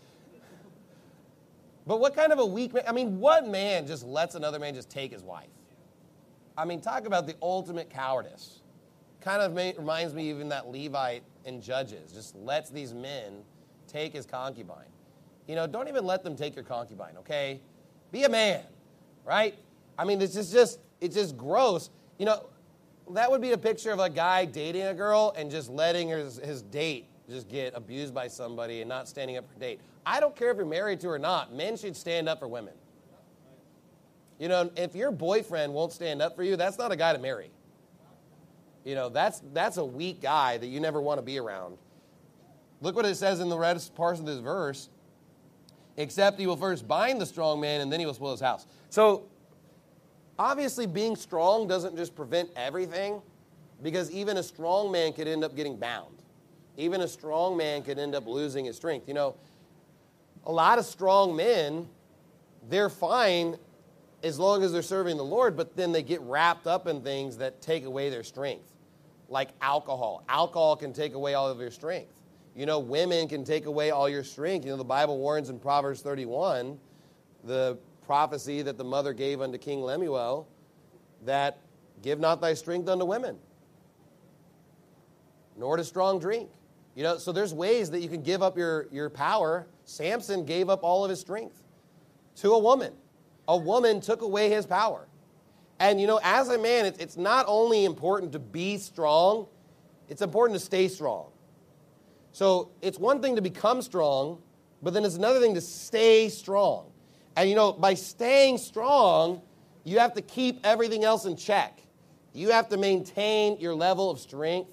But what kind of a weak man? I mean, what man just lets another man just take his wife? I mean, talk about the ultimate cowardice. Kind of reminds me even that Levite in Judges just lets these men take his concubine. You know, don't even let them take your concubine, okay? Be a man, right? I mean, it's just gross. You know, that would be a picture of a guy dating a girl and just letting his date just get abused by somebody and not standing up for date. I don't care if you're married to or not. Men should stand up for women. You know, if your boyfriend won't stand up for you, that's not a guy to marry. You know, that's a weak guy that you never want to be around. Look what it says in the rest part of this verse. Except he will first bind the strong man, and then he will spoil his house. So, obviously, being strong doesn't just prevent everything, because even a strong man could end up getting bound. Even a strong man could end up losing his strength. You know, a lot of strong men, they're fine as long as they're serving the Lord, but then they get wrapped up in things that take away their strength, like alcohol. Alcohol can take away all of your strength. You know, women can take away all your strength. You know, the Bible warns in Proverbs 31, the prophecy that the mother gave unto King Lemuel, that give not thy strength unto women, nor to strong drink. You know, so there's ways that you can give up your power. Samson gave up all of his strength to a woman. A woman took away his power. And, you know, as a man, it's not only important to be strong, it's important to stay strong. So it's one thing to become strong, but then it's another thing to stay strong. And, you know, by staying strong, you have to keep everything else in check. You have to maintain your level of strength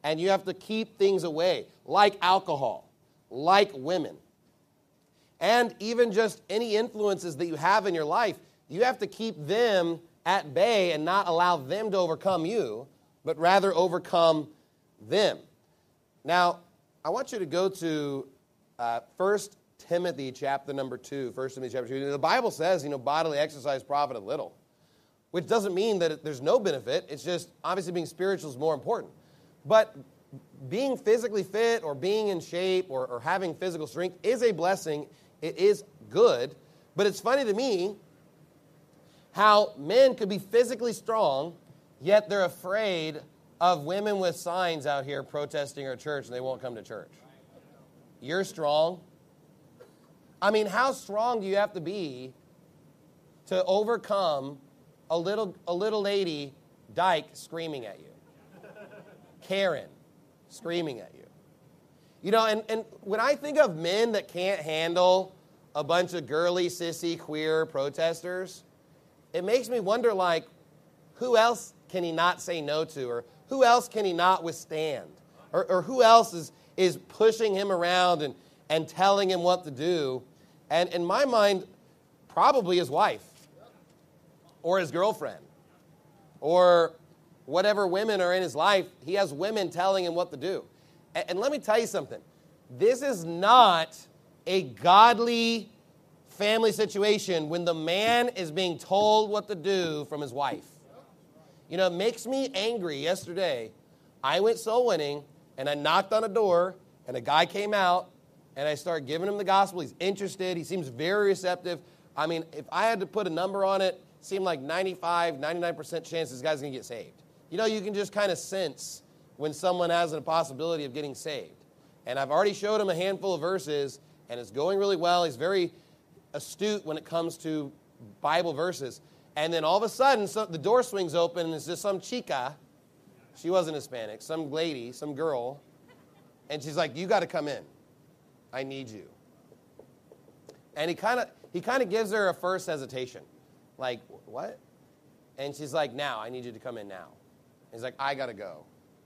and you have to keep things away, like alcohol, like women. And even just any influences that you have in your life, you have to keep them at bay and not allow them to overcome you, but rather overcome them. Now, I want you to go to 1 Timothy chapter number 2. 1 Timothy chapter 2. The Bible says, bodily exercise profiteth little, which doesn't mean that there's no benefit. It's just, obviously, being spiritual is more important. But being physically fit or being in shape or having physical strength is a blessing. It is good. But it's funny to me how men could be physically strong, yet they're afraid of women with signs out here protesting our church and they won't come to church. You're strong. I mean, how strong do you have to be to overcome a little lady, Dyke, screaming at you? Karen, screaming at you. And when I think of men that can't handle a bunch of girly, sissy, queer protesters, it makes me wonder, who else can he not say no to? Or who else can he not withstand? Or who else is pushing him around and telling him what to do? And in my mind, probably his wife or his girlfriend or whatever women are in his life. He has women telling him what to do. And let me tell you something. This is not a godly family situation when the man is being told what to do from his wife. It makes me angry. Yesterday, I went soul winning, and I knocked on a door, and a guy came out, and I started giving him the gospel. He's interested. He seems very receptive. I mean, if I had to put a number on it, it seemed like 95, 99% chance this guy's going to get saved. You can just kind of sense when someone has a possibility of getting saved. And I've already showed him a handful of verses, and it's going really well. He's very astute when it comes to Bible verses. And then all of a sudden, the door swings open, and it's just some chica. She wasn't Hispanic, some lady, some girl. And she's like, you got to come in. I need you. And he kind of gives her a first hesitation. Like, what? And she's like, now, I need you to come in now. He's like, I got to go.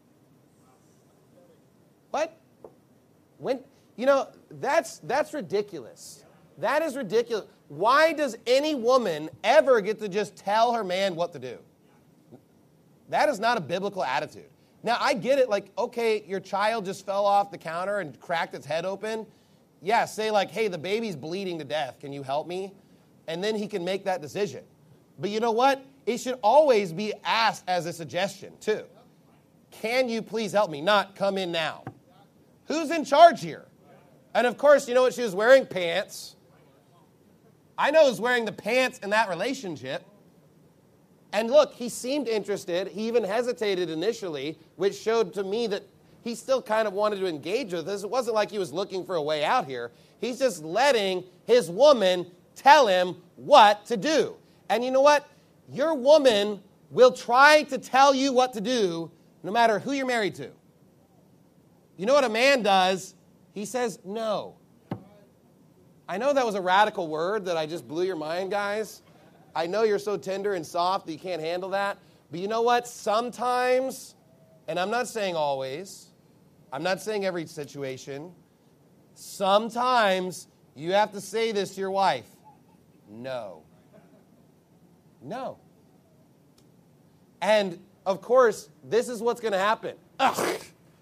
What? When? That's ridiculous. That is ridiculous. Why does any woman ever get to just tell her man what to do? That is not a biblical attitude. Now, I get it, okay, your child just fell off the counter and cracked its head open. Yeah, say hey, the baby's bleeding to death. Can you help me? And then he can make that decision. But you know what? It should always be asked as a suggestion, too. Can you please help me? Not come in now. Who's in charge here? And, of course, you know what she was wearing? Pants. I know who's wearing the pants in that relationship. And look, he seemed interested. He even hesitated initially, which showed to me that he still kind of wanted to engage with us. It wasn't like he was looking for a way out here. He's just letting his woman tell him what to do. And you know what? Your woman will try to tell you what to do no matter who you're married to. You know what a man does? He says no. I know that was a radical word that I just blew your mind, guys. I know you're so tender and soft that you can't handle that. But you know what? Sometimes, and I'm not saying always, I'm not saying every situation, sometimes you have to say this to your wife. No. No. And, of course, this is what's going to happen. Ugh.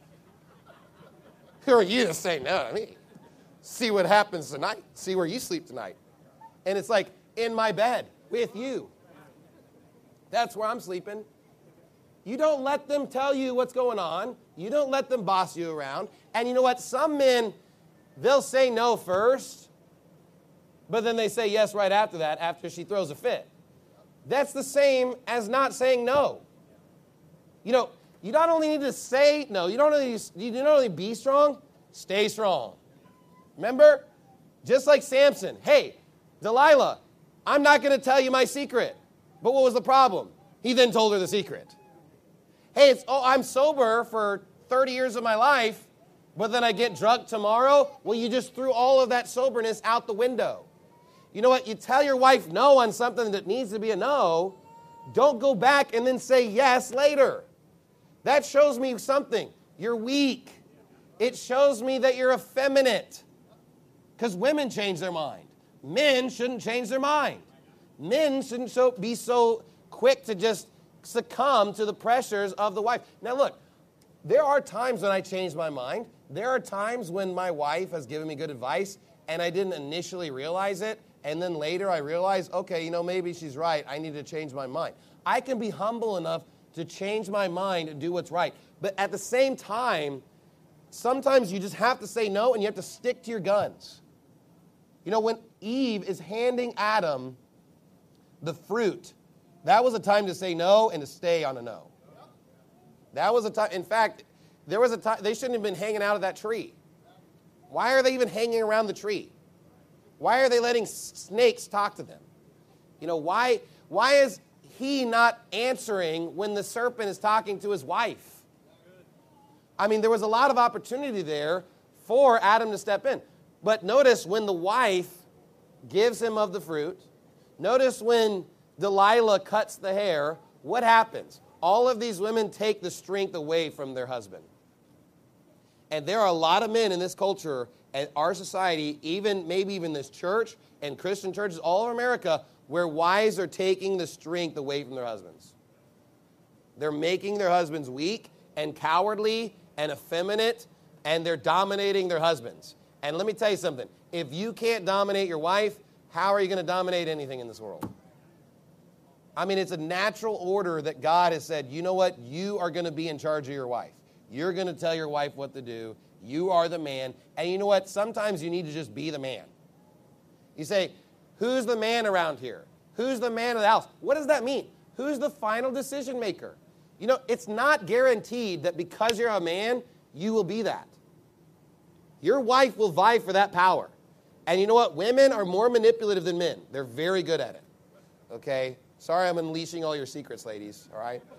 Who are you to say no to me? See what happens tonight. See where you sleep tonight. And it's like, in my bed with you. That's where I'm sleeping. You don't let them tell you what's going on. You don't let them boss you around. And you know what? Some men, they'll say no first, but then they say yes right after that, after she throws a fit. That's the same as not saying no. You not only need to say no, you don't only be strong, stay strong. Remember? Just like Samson. Hey, Delilah, I'm not going to tell you my secret. But what was the problem? He then told her the secret. Hey, I'm sober for 30 years of my life, but then I get drunk tomorrow? Well, you just threw all of that soberness out the window. You know what? You tell your wife no on something that needs to be a no. Don't go back and then say yes later. That shows me something. You're weak. It shows me that you're effeminate. Because women change their mind. Men shouldn't change their mind. Men shouldn't be so quick to just succumb to the pressures of the wife. Now look, there are times when I change my mind. There are times when my wife has given me good advice and I didn't initially realize it. And then later I realize, okay, maybe she's right. I need to change my mind. I can be humble enough to change my mind and do what's right. But at the same time, sometimes you just have to say no and you have to stick to your guns. When Eve is handing Adam the fruit, that was a time to say no and to stay on a no. That was a time. In fact, there was a time they shouldn't have been hanging out of that tree. Why are they even hanging around the tree? Why are they letting snakes talk to them? Why is he not answering when the serpent is talking to his wife? There was a lot of opportunity there for Adam to step in. But notice when the wife gives him of the fruit, notice when Delilah cuts the hair, what happens? All of these women take the strength away from their husband. And there are a lot of men in this culture and our society, maybe even this church and Christian churches all over America, where wives are taking the strength away from their husbands. They're making their husbands weak and cowardly and effeminate, and they're dominating their husbands. And let me tell you something. If you can't dominate your wife, how are you going to dominate anything in this world? It's a natural order that God has said, you know what? You are going to be in charge of your wife. You're going to tell your wife what to do. You are the man. And you know what? Sometimes you need to just be the man. You say, who's the man around here? Who's the man of the house? What does that mean? Who's the final decision maker? It's not guaranteed that because you're a man, you will be that. Your wife will vie for that power. And you know what? Women are more manipulative than men. They're very good at it. Okay? Sorry I'm unleashing all your secrets, ladies. All right?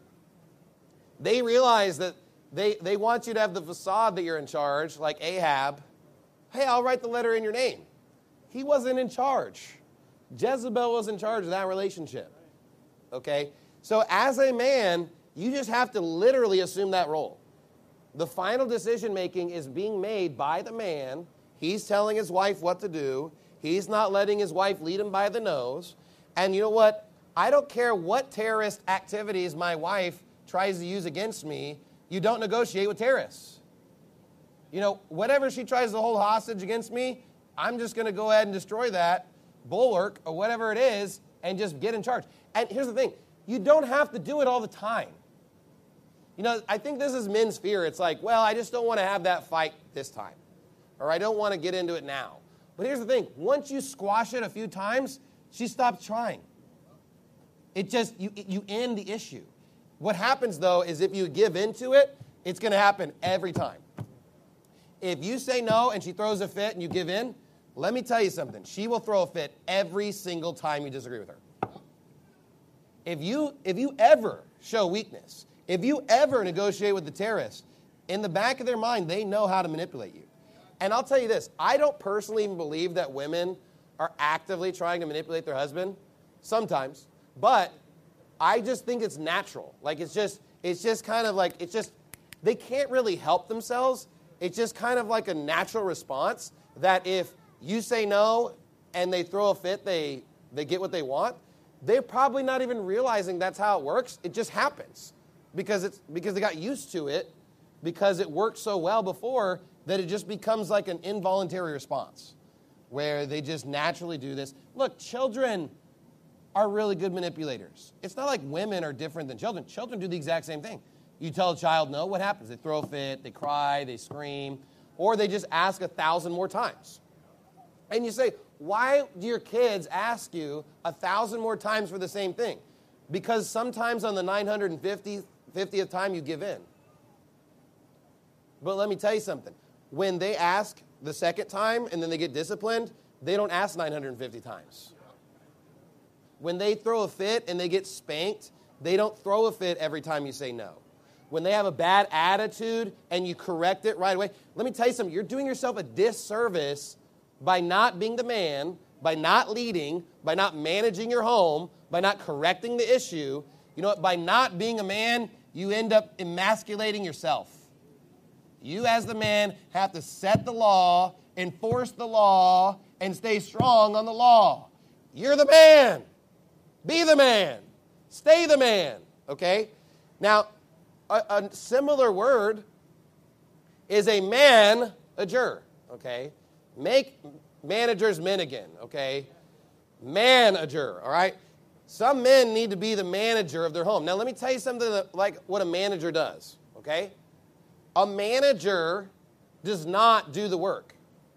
They realize that they want you to have the facade that you're in charge, like Ahab. Hey, I'll write the letter in your name. He wasn't in charge. Jezebel was in charge of that relationship. Okay? So as a man, you just have to literally assume that role. The final decision making is being made by the man. He's telling his wife what to do. He's not letting his wife lead him by the nose. And you know what? I don't care what terrorist activities my wife tries to use against me. You don't negotiate with terrorists. Whatever she tries to hold hostage against me, I'm just going to go ahead and destroy that bulwark or whatever it is and just get in charge. And here's the thing. You don't have to do it all the time. I think this is men's fear. It's like, well, I just don't want to have that fight this time. Or I don't want to get into it now. But here's the thing. Once you squash it a few times, she stops trying. You end the issue. What happens, though, is if you give into it, it's going to happen every time. If you say no and she throws a fit and you give in, let me tell you something. She will throw a fit every single time you disagree with her. If you ever show weakness, if you ever negotiate with the terrorist, in the back of their mind, they know how to manipulate you. And I'll tell you this, I don't personally even believe that women are actively trying to manipulate their husband. Sometimes. But I just think it's natural. It's just kind of like, they can't really help themselves. It's just kind of like a natural response that if you say no and they throw a fit, they get what they want. They're probably not even realizing that's how it works. It just happens. Because they got used to it, because it worked so well before that it just becomes like an involuntary response where they just naturally do this. Look, children are really good manipulators. It's not like women are different than children. Children do the exact same thing. You tell a child no, what happens? They throw a fit, they cry, they scream, or they just ask 1,000 more times. And you say, why do your kids ask you 1,000 more times for the same thing? Because sometimes on the 950th time you give in. But let me tell you something. When they ask the second time and then they get disciplined, they don't ask 950 times. When they throw a fit and they get spanked, they don't throw a fit every time you say no. When they have a bad attitude and you correct it right away, let me tell you something. You're doing yourself a disservice by not being the man, by not leading, by not managing your home, by not correcting the issue. You know what? By not being a man, you end up emasculating yourself. You as the man have to set the law, enforce the law, and stay strong on the law. You're the man. Be the man. Stay the man. Okay? Now, a similar word is a manager. Okay? Make managers men again. Okay? Manager. All right? Some men need to be the manager of their home. Now, let me tell you something like what a manager does. Okay? A manager does not do the work.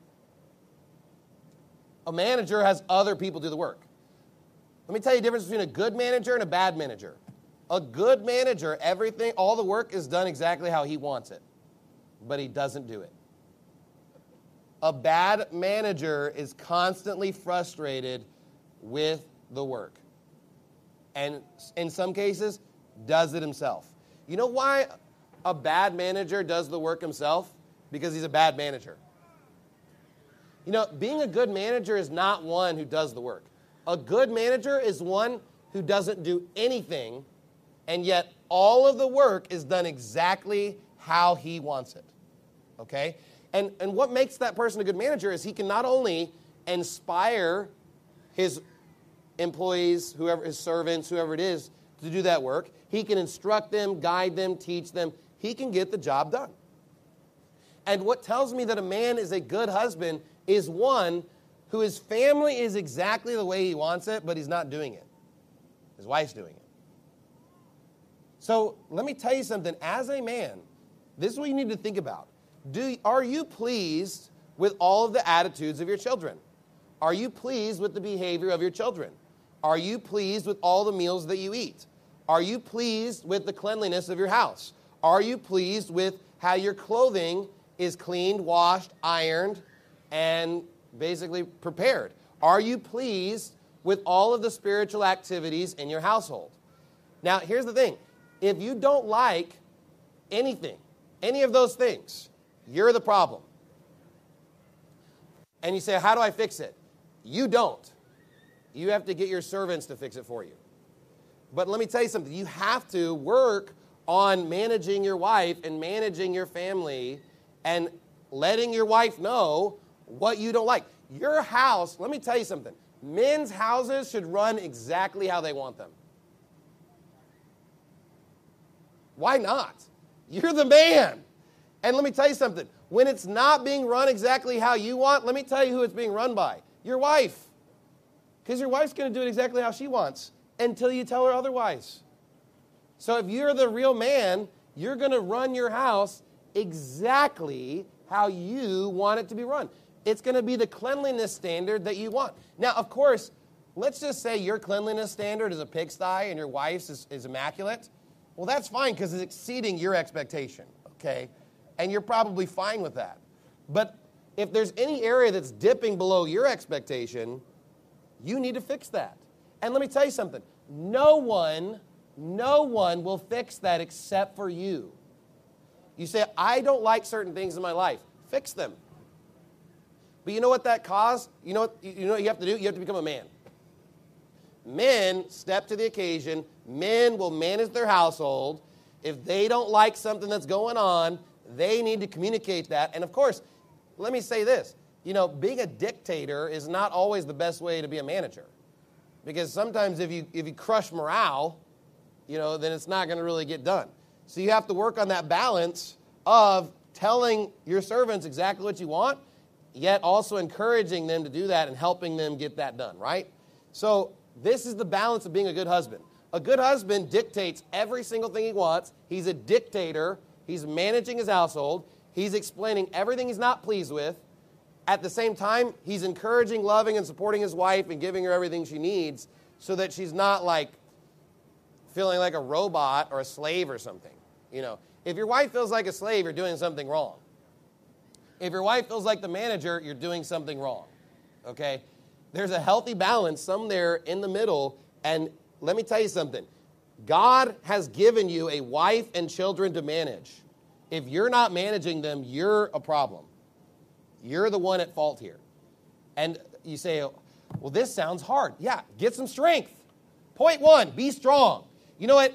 A manager has other people do the work. Let me tell you the difference between a good manager and a bad manager. A good manager, everything, all the work is done exactly how he wants it, but he doesn't do it. A bad manager is constantly frustrated with the work, and in some cases, does it himself. You know why a bad manager does the work himself? Because he's a bad manager. You know, being a good manager is not one who does the work. A good manager is one who doesn't do anything, and yet all of the work is done exactly how he wants it. Okay? And what makes that person a good manager is he can not only inspire his employees, whoever, his servants, whoever it is, to do that work. He can instruct them, guide them, teach them. He can get the job done. And what tells me that a man is a good husband is one who his family is exactly the way he wants it, but he's not doing it. His wife's doing it. So let me tell you something. As a man, this is what you need to think about. Are you pleased with all of the attitudes of your children? Are you pleased with the behavior of your children? Are you pleased with all the meals that you eat? Are you pleased with the cleanliness of your house? Are you pleased with how your clothing is cleaned, washed, ironed, and basically prepared? Are you pleased with all of the spiritual activities in your household? Now, here's the thing. If you don't like anything, any of those things, you're the problem. And you say, how do I fix it? You don't. You have to get your servants to fix it for you. But let me tell you something. You have to work on managing your wife and managing your family and letting your wife know what you don't like. Your house, let me tell you something. Men's houses should run exactly how they want them. Why not? You're the man. And let me tell you something. When it's not being run exactly how you want, let me tell you who it's being run by. Your wife. Because your wife's going to do it exactly how she wants until you tell her otherwise. So if you're the real man, you're going to run your house exactly how you want it to be run. It's going to be the cleanliness standard that you want. Now, of course, let's just say your cleanliness standard is a pigsty and your wife's is immaculate. Well, that's fine because it's exceeding your expectation, okay? And you're probably fine with that. But if there's any area that's dipping below your expectation, you need to fix that. And let me tell you something. No one will fix that except for you. You say, I don't like certain things in my life. Fix them. But you know what that caused? You know what you have to do? You have to become a man. Men step to the occasion. Men will manage their household. If they don't like something that's going on, they need to communicate that. And of course, let me say this. You know, being a dictator is not always the best way to be a manager. Because sometimes if you crush morale, then it's not going to really get done. So you have to work on that balance of telling your servants exactly what you want, yet also encouraging them to do that and helping them get that done, right? So this is the balance of being a good husband. A good husband dictates every single thing he wants. He's a dictator. He's managing his household. He's explaining everything he's not pleased with. At the same time, he's encouraging, loving, and supporting his wife and giving her everything she needs so that she's not like feeling like a robot or a slave or something. If your wife feels like a slave, you're doing something wrong. If your wife feels like the manager, you're doing something wrong. Okay? There's a healthy balance somewhere in the middle, and let me tell you something. God has given you a wife and children to manage. If you're not managing them, you're a problem. You're the one at fault here. And you say, well, this sounds hard. Yeah, get some strength. Point one, be strong. You know what?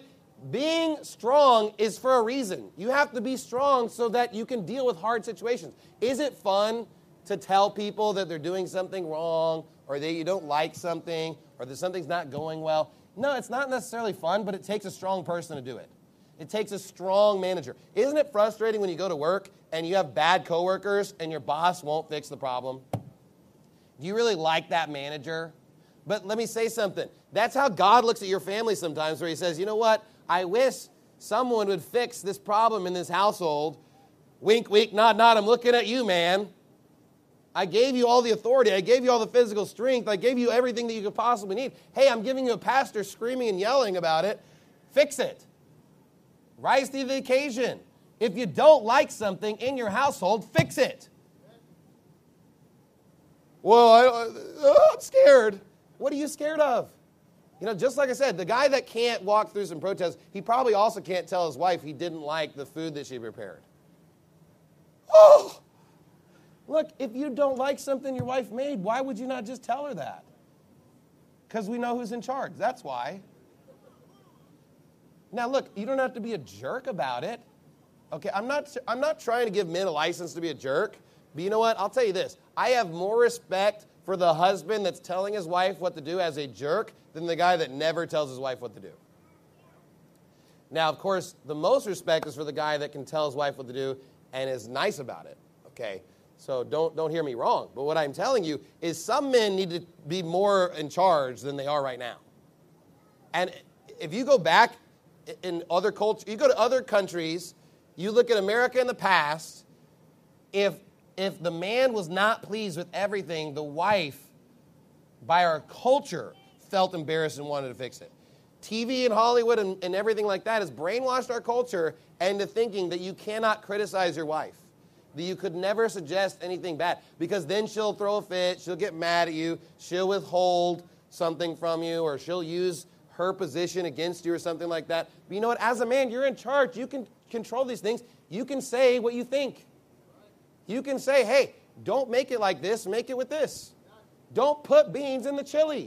Being strong is for a reason. You have to be strong so that you can deal with hard situations. Is it fun to tell people that they're doing something wrong or that you don't like something or that something's not going well? No, it's not necessarily fun, but it takes a strong person to do it. It takes a strong manager. Isn't it frustrating when you go to work and you have bad coworkers and your boss won't fix the problem? Do you really like that manager? But let me say something. That's how God looks at your family sometimes, where he says, you know what? I wish someone would fix this problem in this household. Wink, wink, nod, nod. I'm looking at you, man. I gave you all the authority. I gave you all the physical strength. I gave you everything that you could possibly need. Hey, I'm giving you a pastor screaming and yelling about it. Fix it. Rise to the occasion. If you don't like something in your household, fix it. Well, I'm scared. What are you scared of? You know, just like I said, the guy that can't walk through some protests, he probably also can't tell his wife he didn't like the food that she prepared. Oh! Look, if you don't like something your wife made, why would you not just tell her that? Because we know who's in charge. That's why. Now, look, you don't have to be a jerk about it. Okay, I'm not trying to give men a license to be a jerk. But you know what? I'll tell you this. I have more respect for the husband that's telling his wife what to do as a jerk than the guy that never tells his wife what to do. Now, of course, the most respect is for the guy that can tell his wife what to do and is nice about it. Okay? So don't hear me wrong. But what I'm telling you is some men need to be more in charge than they are right now. And if you go back in other cultures, you go to other countries, you look at America in the past, if the man was not pleased with everything, the wife, by our culture, felt embarrassed and wanted to fix it. TV and Hollywood and everything like that has brainwashed our culture into thinking that you cannot criticize your wife, that you could never suggest anything bad, because then she'll throw a fit, she'll get mad at you, she'll withhold something from you, or she'll use her position against you or something like that. But you know what? As a man, you're in charge. You can control these things. You can say what you think. You can say, hey, don't make it like this, make it with this. Don't put beans in the chili.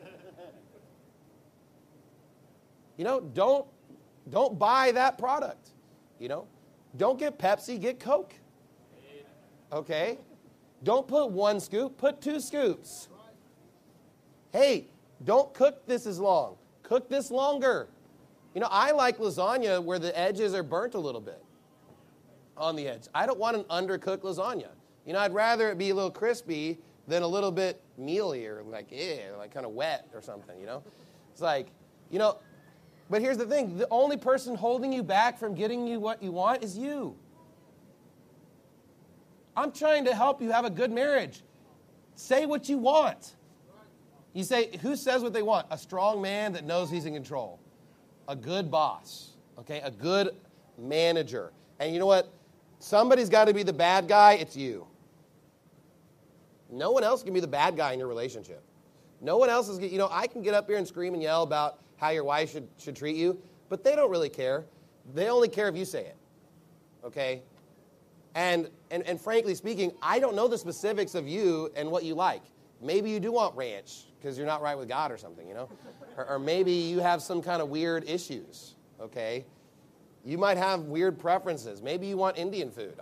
You know, don't buy that product. You know, don't get Pepsi, get Coke. Okay? Don't put 1 scoop, put 2 scoops. Hey, don't cook this as long. Cook this longer. You know, I like lasagna where the edges are burnt a little bit on the edge. I don't want an undercooked lasagna. You know, I'd rather it be a little crispy than a little bit mealy or like kind of wet or something, you know? It's like, you know, but here's the thing. The only person holding you back from getting you what you want is you. I'm trying to help you have a good marriage. Say what you want. You say, who says what they want? A strong man that knows he's in control. A good boss. Okay? A good manager. And you know what? Somebody's got to be the bad guy. It's you. No one else can be the bad guy in your relationship. No one else is, you know, I can get up here and scream and yell about how your wife should treat you, but they don't really care. They only care if you say it. Okay? And frankly speaking, I don't know the specifics of you and what you like. Maybe you do want ranch because you're not right with God or something, you know? Or maybe you have some kind of weird issues, okay? You might have weird preferences. Maybe you want Indian food.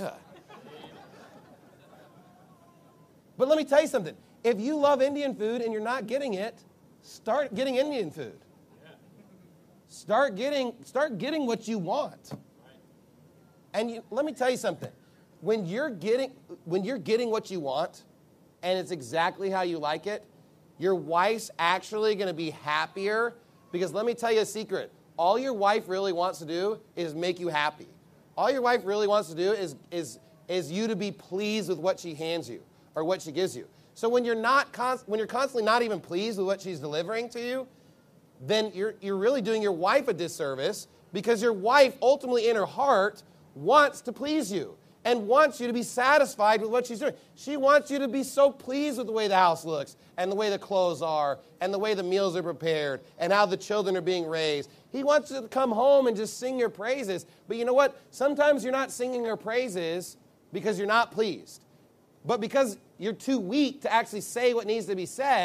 But let me tell you something. If you love Indian food and you're not getting it, start getting Indian food. Start getting what you want. And let me tell you something. When you're getting what you want, and it's exactly how you like it, your wife's actually going to be happier, because let me tell you a secret. All your wife really wants to do is make you happy. All your wife really wants to do is you to be pleased with what she hands you or what she gives you. So when you're constantly not even pleased with what she's delivering to you, then you're really doing your wife a disservice, because your wife ultimately in her heart wants to please you and wants you to be satisfied with what she's doing. She wants you to be so pleased with the way the house looks and the way the clothes are and the way the meals are prepared and how the children are being raised. He wants you to come home and just sing your praises. But you know what? Sometimes you're not singing your praises because you're not pleased, but because you're too weak to actually say what needs to be said.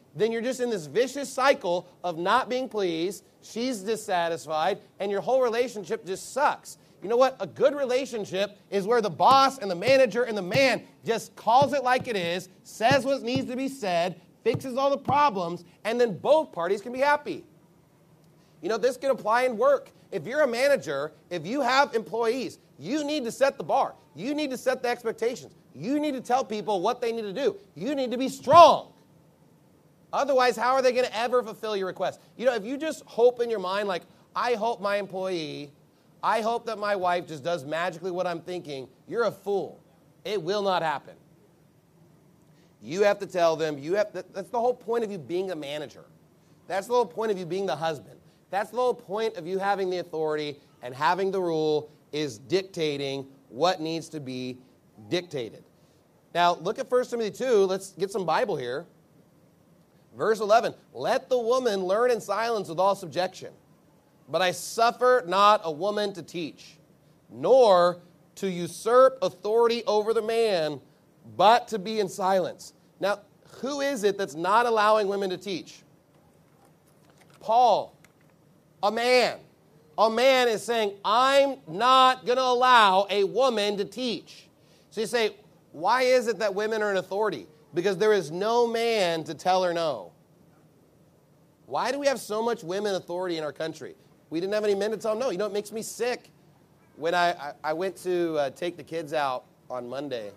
then you're just in this vicious cycle of not being pleased, she's dissatisfied, and your whole relationship just sucks. You know what? A good relationship is where the boss and the manager and the man just calls it like it is, says what needs to be said, fixes all the problems, and then both parties can be happy. You know, this can apply in work. If you're a manager, if you have employees, you need to set the bar. You need to set the expectations. You need to tell people what they need to do. You need to be strong. Otherwise, how are they going to ever fulfill your request? You know, if you just hope in your mind, like, I hope my employee, I hope that my wife just does magically what I'm thinking, you're a fool. It will not happen. You have to tell them, that's the whole point of you being a manager. That's the whole point of you being the husband. That's the whole point of you having the authority and having the rule is dictating what needs to be dictated. Now, look at 1 Timothy 2. Let's get some Bible here. Verse 11, let the woman learn in silence with all subjection. But I suffer not a woman to teach, nor to usurp authority over the man, but to be in silence. Now, who is it that's not allowing women to teach? Paul, a man. A man is saying, I'm not going to allow a woman to teach. So you say, why is it that women are in authority? Because there is no man to tell her no. Why do we have so much women authority in our country? We didn't have any men to tell them no. You know, it makes me sick. When I went to take the kids out on Monday,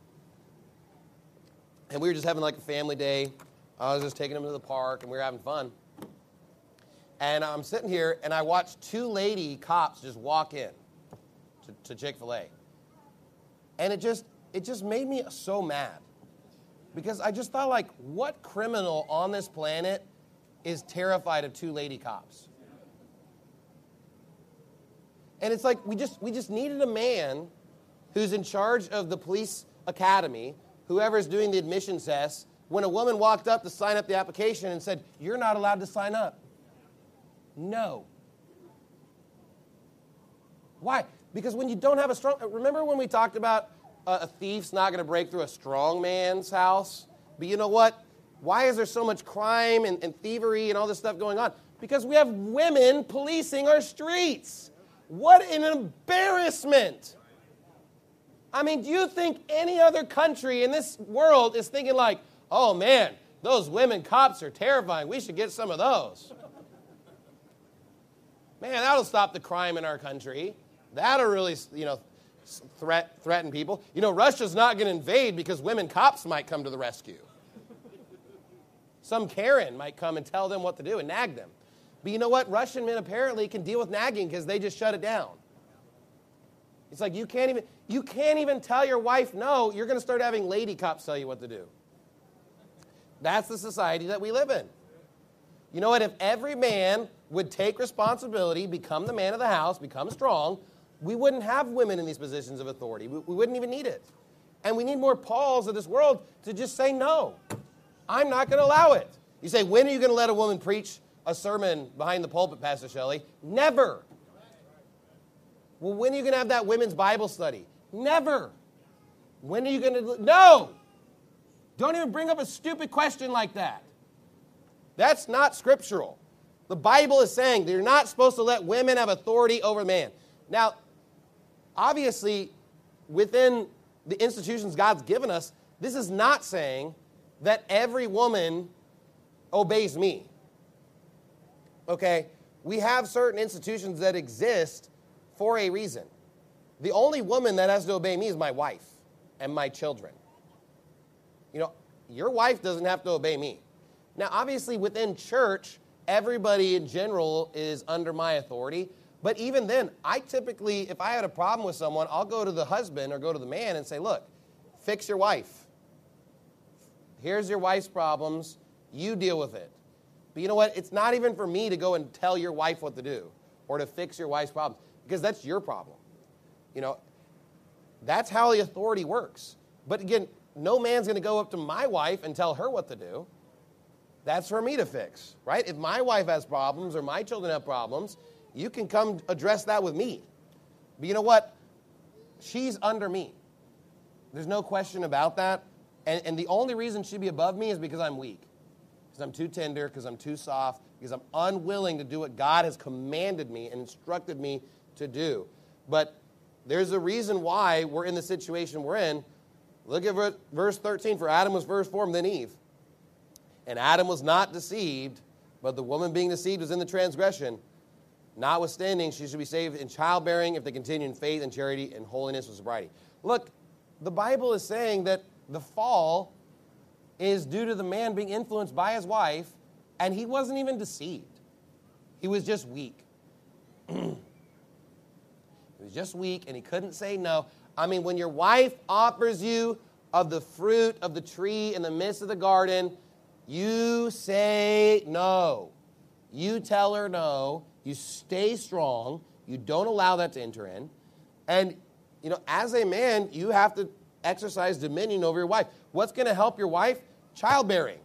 and we were just having like a family day. I was just taking them to the park, and we were having fun. And I'm sitting here, and I watched two lady cops just walk in to Chick-fil-A. And it just made me so mad. Because I just thought, like, what criminal on this planet is terrified of two lady cops? And it's like we just needed a man who's in charge of the police academy, whoever's doing the admission tests, when a woman walked up to sign up the application and said, you're not allowed to sign up. No. Why? Because when you don't have a strong... Remember when we talked about a thief's not going to break through a strong man's house? But you know what? Why is there so much crime and thievery and all this stuff going on? Because we have women policing our streets. What an embarrassment. I mean, do you think any other country in this world is thinking like, oh man, those women cops are terrifying. We should get some of those. Man, that'll stop the crime in our country. That'll really, threaten people. You know, Russia's not going to invade because women cops might come to the rescue. Some Karen might come and tell them what to do and nag them. But you know what? Russian men apparently can deal with nagging because they just shut it down. It's like you can't even tell your wife no. You're going to start having lady cops tell you what to do. That's the society that we live in. You know what? If every man would take responsibility, become the man of the house, become strong, we wouldn't have women in these positions of authority. We wouldn't even need it. And we need more Pauls of this world to just say no. I'm not going to allow it. You say, when are you going to let a woman preach a sermon behind the pulpit, Pastor Shelley? Never. Well, when are you going to have that women's Bible study? Never. When are you going to... No! Don't even bring up a stupid question like that. That's not scriptural. The Bible is saying that you're not supposed to let women have authority over man. Now, obviously, within the institutions God's given us, this is not saying that every woman obeys me. Okay? We have certain institutions that exist for a reason. The only woman that has to obey me is my wife and my children. You know, your wife doesn't have to obey me. Now, obviously, within church, everybody in general is under my authority. But even then, I typically, if I had a problem with someone, I'll go to the husband or go to the man and say, look, fix your wife. Here's your wife's problems. You deal with it. But you know what? It's not even for me to go and tell your wife what to do or to fix your wife's problems because that's your problem. You know, that's how the authority works. But again, no man's going to go up to my wife and tell her what to do. That's for me to fix, right? If my wife has problems or my children have problems, you can come address that with me. But you know what? She's under me. There's no question about that. And the only reason she'd be above me is because I'm weak. It's because I'm too tender, because I'm too soft, because I'm unwilling to do what God has commanded me and instructed me to do. But there's a reason why we're in the situation we're in. Look at verse 13. For Adam was first formed, then Eve. And Adam was not deceived, but the woman being deceived was in the transgression. Notwithstanding, she should be saved in childbearing if they continue in faith and charity and holiness with sobriety. Look, the Bible is saying that the fall is due to the man being influenced by his wife, and he wasn't even deceived. He was just weak. He was just weak, and he couldn't say no. I mean, when your wife offers you of the fruit of the tree in the midst of the garden, you say no. You tell her no. You stay strong. You don't allow that to enter in. And, you know, as a man, you have to exercise dominion over your wife. What's going to help your wife? Childbearing.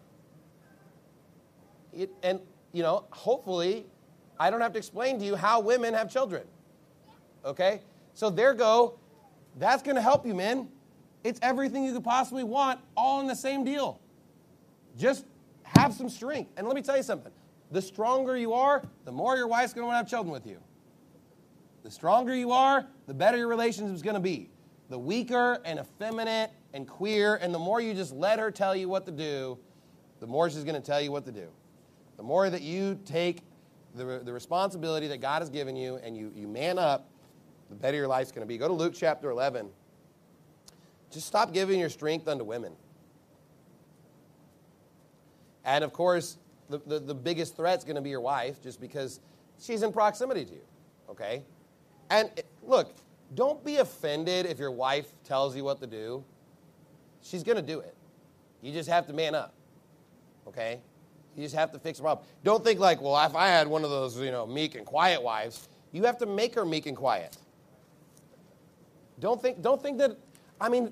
And, you know, hopefully, I don't have to explain to you how women have children. Okay? So there go. That's going to help you, men. It's everything you could possibly want, all in the same deal. Just have some strength. And let me tell you something. The stronger you are, the more your wife's going to want to have children with you. The stronger you are, the better your relationship is going to be. The weaker and effeminate and queer, and the more you just let her tell you what to do, the more she's going to tell you what to do. The more that you take the responsibility that God has given you and you man up, the better your life's going to be. Go to Luke chapter 11. Just stop giving your strength unto women. And, of course, the biggest threat's going to be your wife, just because she's in proximity to you, okay? And, look, don't be offended if your wife tells you what to do. She's going to do it. You just have to man up, okay? You just have to fix the problem. Don't think like, well, if I had one of those, you know, meek and quiet wives, you have to make her meek and quiet. Don't think that, I mean,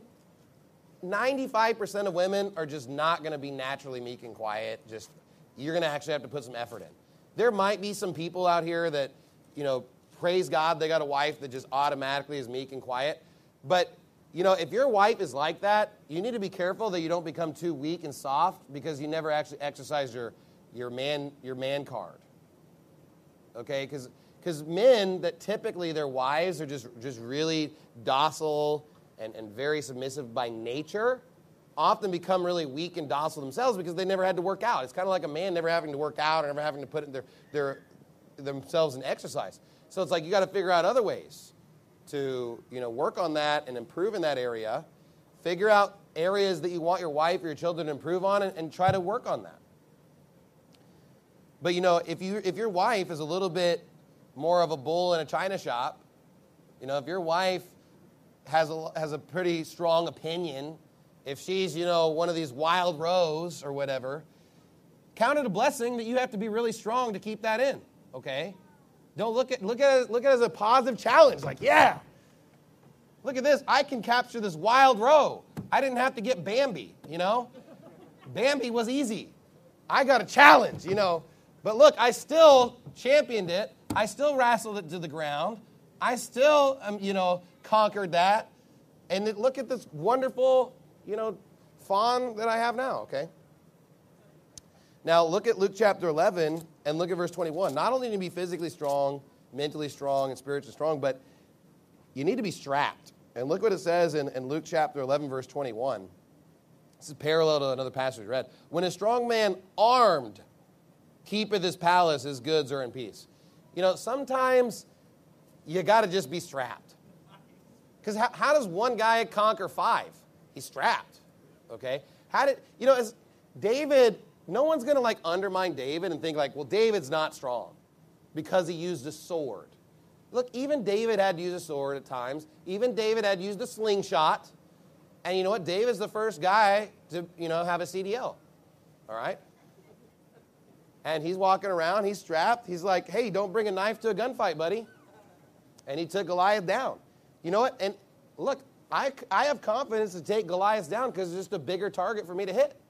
95% of women are just not going to be naturally meek and quiet. Just, you're going to actually have to put some effort in. There might be some people out here that, you know, praise God, they got a wife that just automatically is meek and quiet. But, you know, if your wife is like that, you need to be careful that you don't become too weak and soft because you never actually exercise your man card. Okay? Because men that typically their wives are just really docile and very submissive by nature often become really weak and docile themselves because they never had to work out. It's kind of like a man never having to work out or never having to put themselves in exercise. So it's like you got to figure out other ways to, you know, work on that and improve in that area. Figure out areas that you want your wife or your children to improve on and try to work on that. But, you know, if your wife is a little bit more of a bull in a china shop, you know, if your wife has a pretty strong opinion, if she's, you know, one of these wild rose or whatever, count it a blessing that you have to be really strong to keep that in, okay? Don't look at it as a positive challenge. Like, yeah, look at this. I can capture this wild roe. I didn't have to get Bambi, you know? Bambi was easy. I got a challenge, you know? But look, I still championed it. I still wrestled it to the ground. I still, you know, conquered that. And look at this wonderful, you know, fawn that I have now, okay? Now, look at Luke chapter 11 and look at verse 21. Not only do you need to be physically strong, mentally strong, and spiritually strong, but you need to be strapped. And look what it says in Luke chapter 11, verse 21. This is parallel to another passage we read. When a strong man armed keepeth his palace, his goods are in peace. You know, sometimes you got to just be strapped. Because how does one guy conquer 5? He's strapped, okay? As David, no one's going to, like, undermine David and think, like, well, David's not strong because he used a sword. Look, even David had to use a sword at times. Even David had used a slingshot. And you know what? David's the first guy to, you know, have a CDL, all right? And he's walking around. He's strapped. He's like, hey, don't bring a knife to a gunfight, buddy. And he took Goliath down. You know what? And look, I have confidence to take Goliath down because it's just a bigger target for me to hit.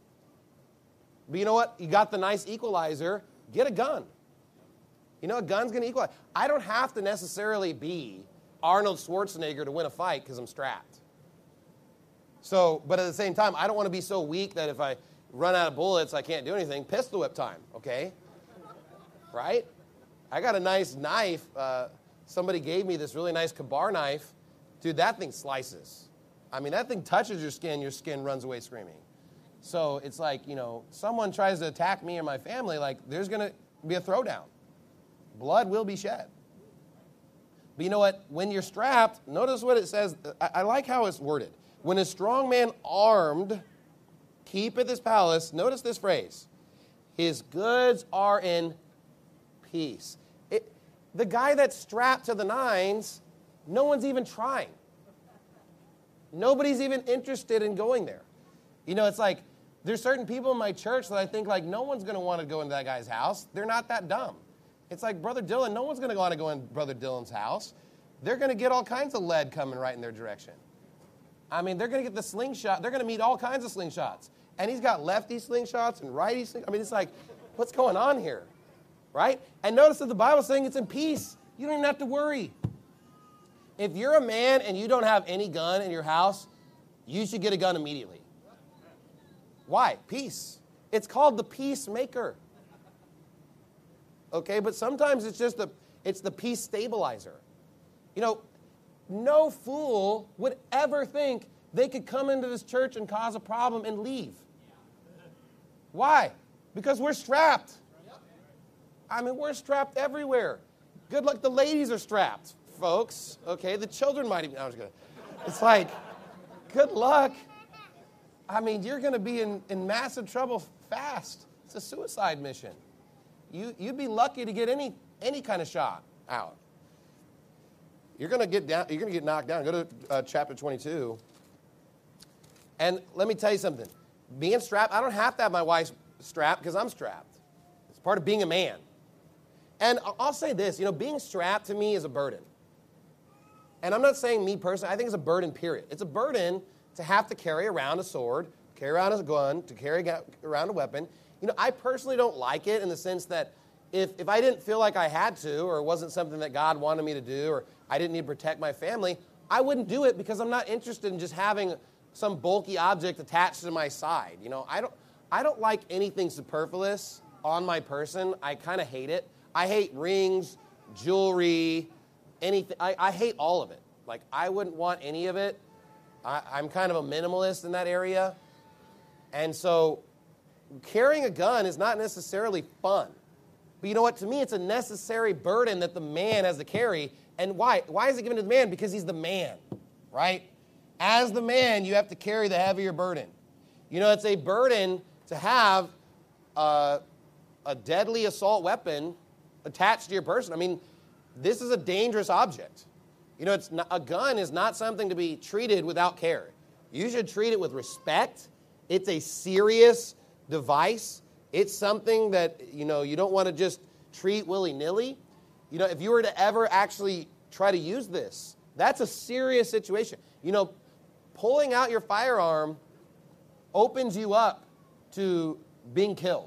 But you know what? You got the nice equalizer. Get a gun. You know, a gun's going to equalize. I don't have to necessarily be Arnold Schwarzenegger to win a fight because I'm strapped. So, but at the same time, I don't want to be so weak that if I, run out of bullets, I can't do anything. Pistol whip time, okay? Right? I got a nice knife. Somebody gave me this really nice Kabar knife. Dude, that thing slices. I mean, that thing touches your skin runs away screaming. So it's like, someone tries to attack me or my family, like there's going to be a throwdown. Blood will be shed. But you know what? When you're strapped, notice what it says. I like how it's worded. When a strong man armed keepeth his palace, notice this phrase, his goods are in peace. The guy that's strapped to the nines, no one's even trying. Nobody's even interested in going there. It's like there's certain people in my church that I think like no one's going to want to go into that guy's house. They're not that dumb. It's like Brother Dylan, no one's going to want to go in Brother Dylan's house. They're going to get all kinds of lead coming right in their direction. I mean, they're going to get the slingshot. They're going to meet all kinds of slingshots. And he's got lefty slingshots and righty slingshots. I mean, it's like, what's going on here? Right? And notice that the Bible's saying it's in peace. You don't even have to worry. If you're a man and you don't have any gun in your house, you should get a gun immediately. Why? Peace. It's called the peacemaker. Okay, but sometimes it's the peace stabilizer. No fool would ever think they could come into this church and cause a problem and leave. Why? Because we're strapped. I mean, we're strapped everywhere. Good luck. The ladies are strapped, folks. Okay, the children might even. No, I'm just kidding. It's like, good luck. I mean, you're going to be in massive trouble fast. It's a suicide mission. You'd be lucky to get any kind of shot out. You're going to get down. You're going to get knocked down. Go to chapter 22. And let me tell you something. Being strapped, I don't have to have my wife strapped because I'm strapped. It's part of being a man. And I'll say this, being strapped to me is a burden. And I'm not saying me personally. I think it's a burden, period. It's a burden to have to carry around a sword, carry around a gun, to carry around a weapon. I personally don't like it in the sense that if I didn't feel like I had to, or it wasn't something that God wanted me to do, or I didn't need to protect my family, I wouldn't do it because I'm not interested in just having some bulky object attached to my side. I don't like anything superfluous on my person. I kind of hate it. I hate rings, jewelry, anything. I hate all of it. Like, I wouldn't want any of it. I'm kind of a minimalist in that area. And so carrying a gun is not necessarily fun. But you know what? To me, it's a necessary burden that the man has to carry. And why? Why is it given to the man? Because he's the man, right? As the man, you have to carry the heavier burden. It's a burden to have a deadly assault weapon attached to your person. I mean, this is a dangerous object. A gun is not something to be treated without care. You should treat it with respect. It's a serious device. It's something that, you don't want to just treat willy-nilly. If you were to ever actually try to use this, that's a serious situation. Pulling out your firearm opens you up to being killed.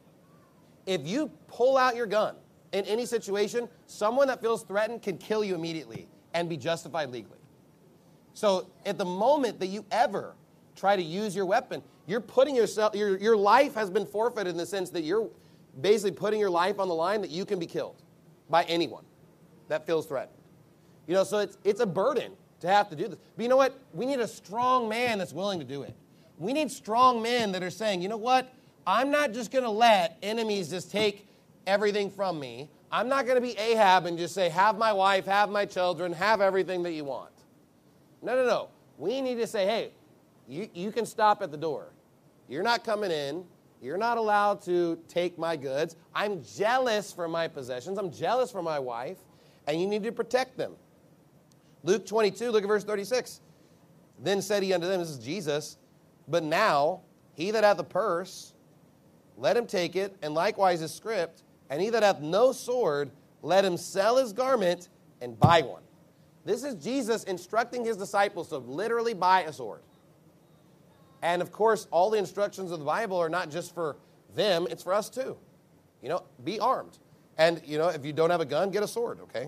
If you pull out your gun in any situation, someone that feels threatened can kill you immediately and be justified legally. So at the moment that you ever try to use your weapon, you're putting yourself, your life has been forfeited in the sense that you're basically putting your life on the line that you can be killed by anyone that feels threatened. So it's a burden to have to do this. But you know what? We need a strong man that's willing to do it. We need strong men that are saying, you know what? I'm not just going to let enemies just take everything from me. I'm not going to be Ahab and just say, have my wife, have my children, have everything that you want. No. We need to say, hey, you can stop at the door. You're not coming in. You're not allowed to take my goods. I'm jealous for my possessions. I'm jealous for my wife, and you need to protect them. Luke 22, look at verse 36. Then said he unto them, this is Jesus, but now he that hath a purse, let him take it, and likewise his scrip, and he that hath no sword, let him sell his garment and buy one. This is Jesus instructing his disciples to literally buy a sword. And of course, all the instructions of the Bible are not just for them, it's for us too. Be armed. And, if you don't have a gun, get a sword, okay?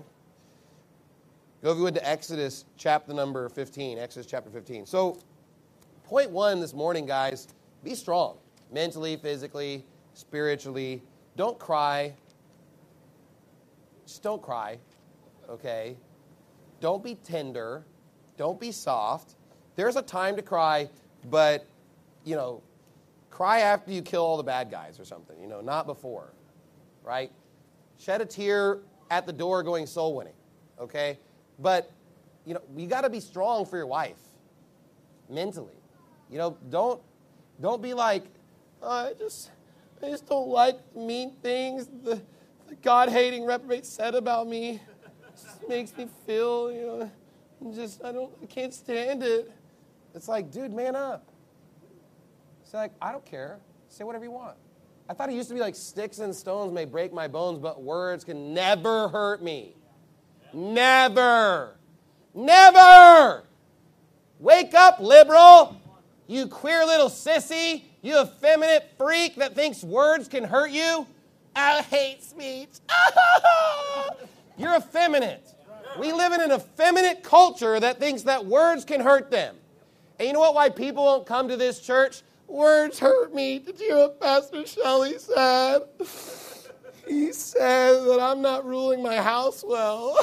Go, if you would, to Exodus chapter number 15, Exodus chapter 15. So, point one this morning, guys, be strong. mentally, physically, spiritually. Don't cry. Just don't cry, okay? Don't be tender. Don't be soft. There's a time to cry, but, cry after you kill all the bad guys or something, not before, right? Shed a tear at the door going soul winning, okay? But, you got to be strong for your wife mentally. Don't be like, I just don't like mean things the God-hating reprobate said about me. It just makes me feel, I can't stand it. It's like, dude, man up. Say like, I don't care. Say whatever you want. I thought it used to be like sticks and stones may break my bones, but words can never hurt me. Never. Never. Wake up, liberal. You queer little sissy. You effeminate freak that thinks words can hurt you. I hate speech. You're effeminate. We live in an effeminate culture that thinks that words can hurt them. And you know why people won't come to this church? Words hurt me. Did you hear what Pastor Shelley said? He said that I'm not ruling my house well.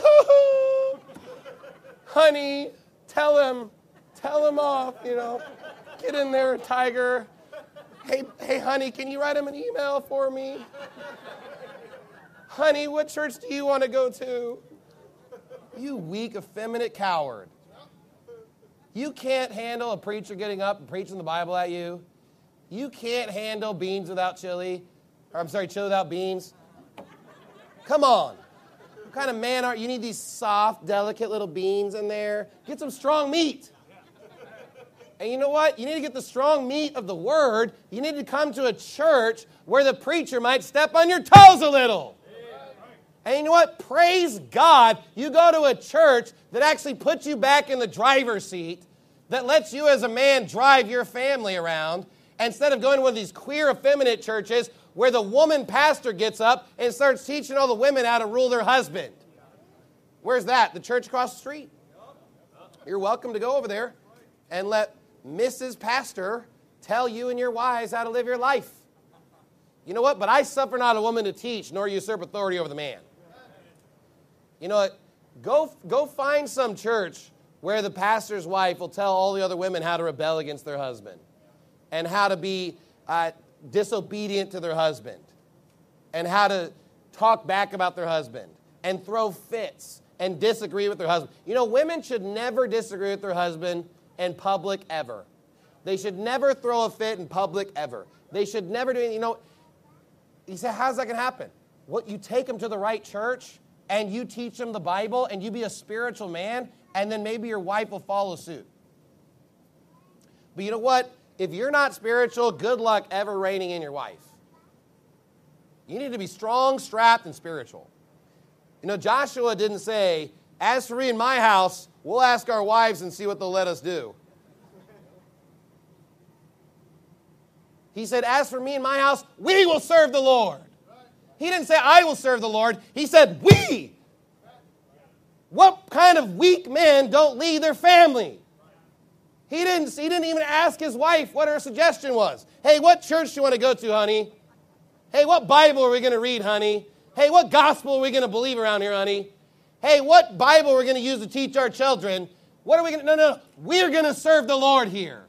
Honey, tell him off, Get in there, Tiger. Hey, honey, can you write him an email for me? Honey, what church do you want to go to? You weak, effeminate coward. You can't handle a preacher getting up and preaching the Bible at you. You can't handle beans without chili. Chili without beans. Come on. What kind of man are you? You need these soft, delicate little beans in there. Get some strong meat. And you know what? You need to get the strong meat of the Word. You need to come to a church where the preacher might step on your toes a little. And you know what? Praise God, you go to a church that actually puts you back in the driver's seat, that lets you as a man drive your family around, instead of going to one of these queer, effeminate churches where the woman pastor gets up and starts teaching all the women how to rule their husband. Where's that? The church across the street. You're welcome to go over there and let Mrs. Pastor tell you and your wives how to live your life. You know what? But I suffer not a woman to teach, nor usurp authority over the man. You know what? Go find some church where the pastor's wife will tell all the other women how to rebel against their husband and how to be disobedient to their husband and how to talk back about their husband and throw fits and disagree with their husband. Women should never disagree with their husband in public ever. They should never throw a fit in public ever. They should never do anything. You say, how's that going to happen? What, you take them to the right church and you teach them the Bible and you be a spiritual man, and then maybe your wife will follow suit. But you know what? If you're not spiritual, good luck ever reigning in your wife. You need to be strong, strapped, and spiritual. Joshua didn't say, as for me and my house, we'll ask our wives and see what they'll let us do. He said, as for me and my house, we will serve the Lord. He didn't say, I will serve the Lord. He said, we. What kind of weak men don't lead their family? He didn't even ask his wife what her suggestion was. Hey, what church do you want to go to, honey? Hey, what Bible are we going to read, honey? Hey, what gospel are we going to believe around here, honey? Hey, what Bible are we going to use to teach our children? What are we going to... No. We're going to serve the Lord here.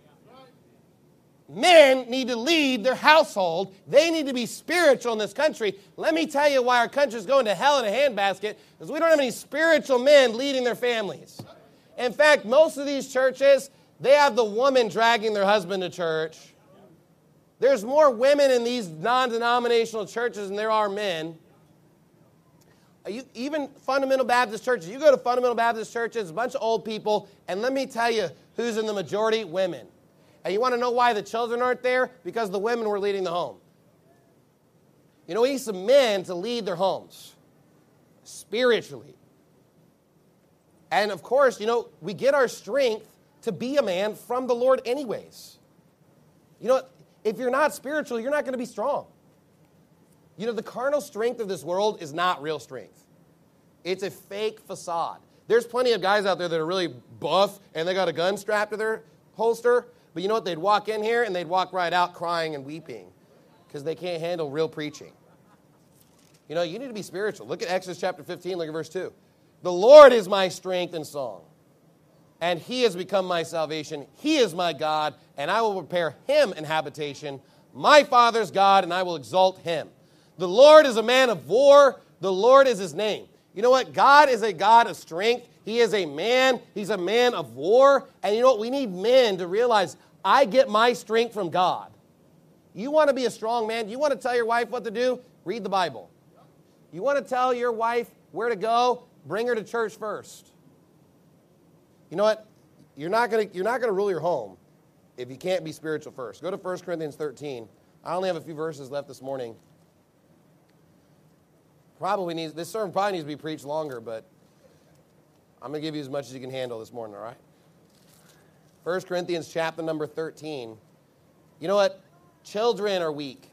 Men need to lead their household. They need to be spiritual in this country. Let me tell you why our country is going to hell in a handbasket, because we don't have any spiritual men leading their families. In fact, most of these churches, they have the woman dragging their husband to church. There's more women in these non-denominational churches than there are men. Even fundamental Baptist churches. You go to fundamental Baptist churches, a bunch of old people, and let me tell you who's in the majority, women. And you want to know why the children aren't there? Because the women were leading the home. We need some men to lead their homes spiritually. And of course, we get our strength to be a man from the Lord anyways. If you're not spiritual, you're not going to be strong. The carnal strength of this world is not real strength. It's a fake facade. There's plenty of guys out there that are really buff and they got a gun strapped to their holster, But you know what? They'd walk in here and they'd walk right out crying and weeping because they can't handle real preaching. You know, you need to be spiritual. Look at Exodus chapter 15, look at verse 2. The Lord is my strength and song, and he has become my salvation. He is my God, and I will prepare him an habitation. My father's God, and I will exalt him. The Lord is a man of war. The Lord is his name. You know what? God is a God of strength. He is a man. He's a man of war. And you know what? We need men to realize, I get my strength from God. You want to be a strong man? You want to tell your wife what to do? Read the Bible. You want to tell your wife where to go? Bring her to church first. You know what? You're not going to rule your home if you can't be spiritual first. Go to 1 Corinthians 13. I only have a few verses left this morning. This sermon probably needs to be preached longer, but I'm going to give you as much as you can handle this morning, all right? 1 Corinthians chapter number 13. You know what? Children are weak.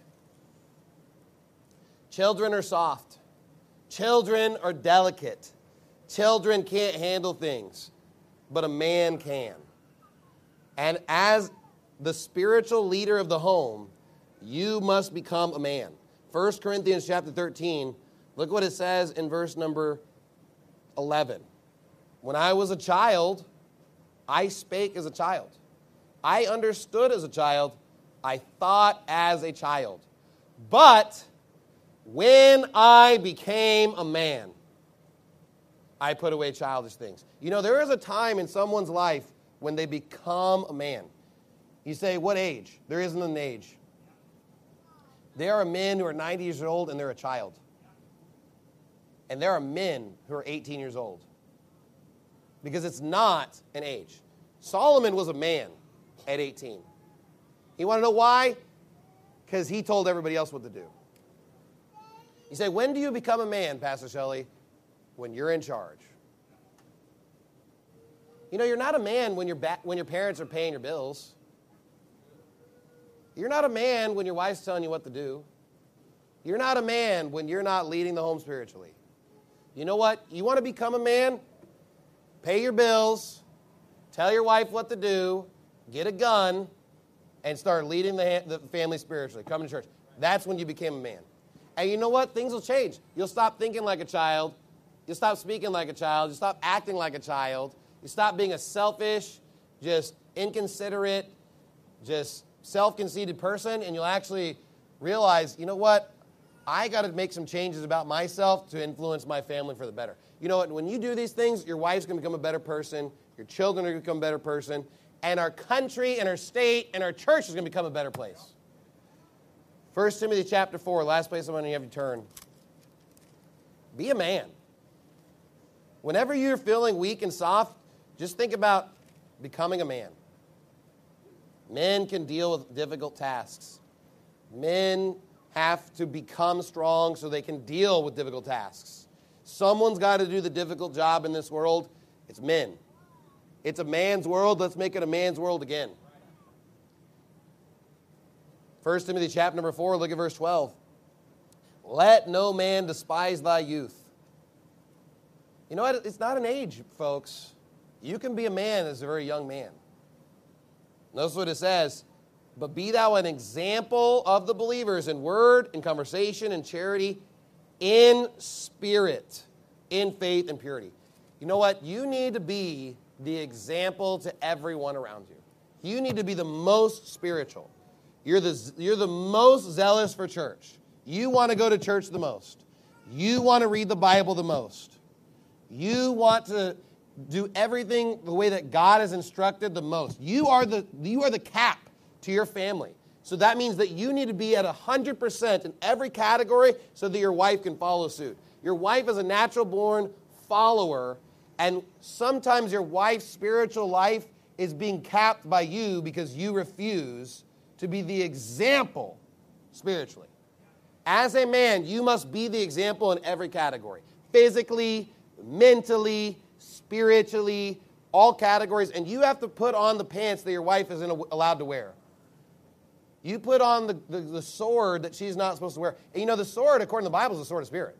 Children are soft. Children are delicate. Children can't handle things, but a man can. And as the spiritual leader of the home, you must become a man. 1 Corinthians chapter 13, look what it says in verse number 11. When I was a child, I spake as a child. I understood as a child. I thought as a child. But when I became a man, I put away childish things. You know, there is a time in someone's life when they become a man. You say, what age? There isn't an age. There are men who are 90 years old and they're a child. And there are men who are 18 years old. Because it's not an age. Solomon was a man at 18. You want to know why? Because he told everybody else what to do. You say, when do you become a man, Pastor Shelley? When you're in charge. You know, you're not a man when your parents are paying your bills. You're not a man when your wife's telling you what to do. You're not a man when you're not leading the home spiritually. You know what? You want to become a man? Pay your bills, tell your wife what to do, get a gun, and start leading the family spiritually. Come to church. That's when you became a man. And you know what? Things will change. You'll stop thinking like a child. You'll stop speaking like a child. You'll stop acting like a child. You stop being a selfish, just inconsiderate, just self-conceited person, and you'll actually realize, you know what? I got to make some changes about myself to influence my family for the better. You know what? When you do these things, your wife's going to become a better person, your children are going to become a better person, and our country and our state and our church is going to become a better place. 1 Timothy chapter 4, last place I want to have you turn. Be a man. Whenever you're feeling weak and soft, just think about becoming a man. Men can deal with difficult tasks. Men have to become strong so they can deal with difficult tasks. Someone's got to do the difficult job in this world. It's men. It's a man's world. Let's make it a man's world again. 1 Timothy chapter number 4, look at verse 12. Let no man despise thy youth. You know what? It's not an age, folks. You can be a man as a very young man. Notice what it says. But be thou an example of the believers in word, in conversation, in charity, in spirit, in faith, and purity. You know what? You need to be the example to everyone around you. You need to be the most spiritual. You're the most zealous for church. You want to go to church the most. You want to read the Bible the most. You want to do everything the way that God has instructed the most. You are the cap to your family. So that means that you need to be at 100% in every category so that your wife can follow suit. Your wife is a natural-born follower, and sometimes your wife's spiritual life is being capped by you because you refuse to be the example spiritually. As a man, you must be the example in every category. Physically, mentally, spiritually, all categories. And you have to put on the pants that your wife isn't allowed to wear. You put on the sword that she's not supposed to wear. And you know, the sword, according to the Bible, is the sword of spirit.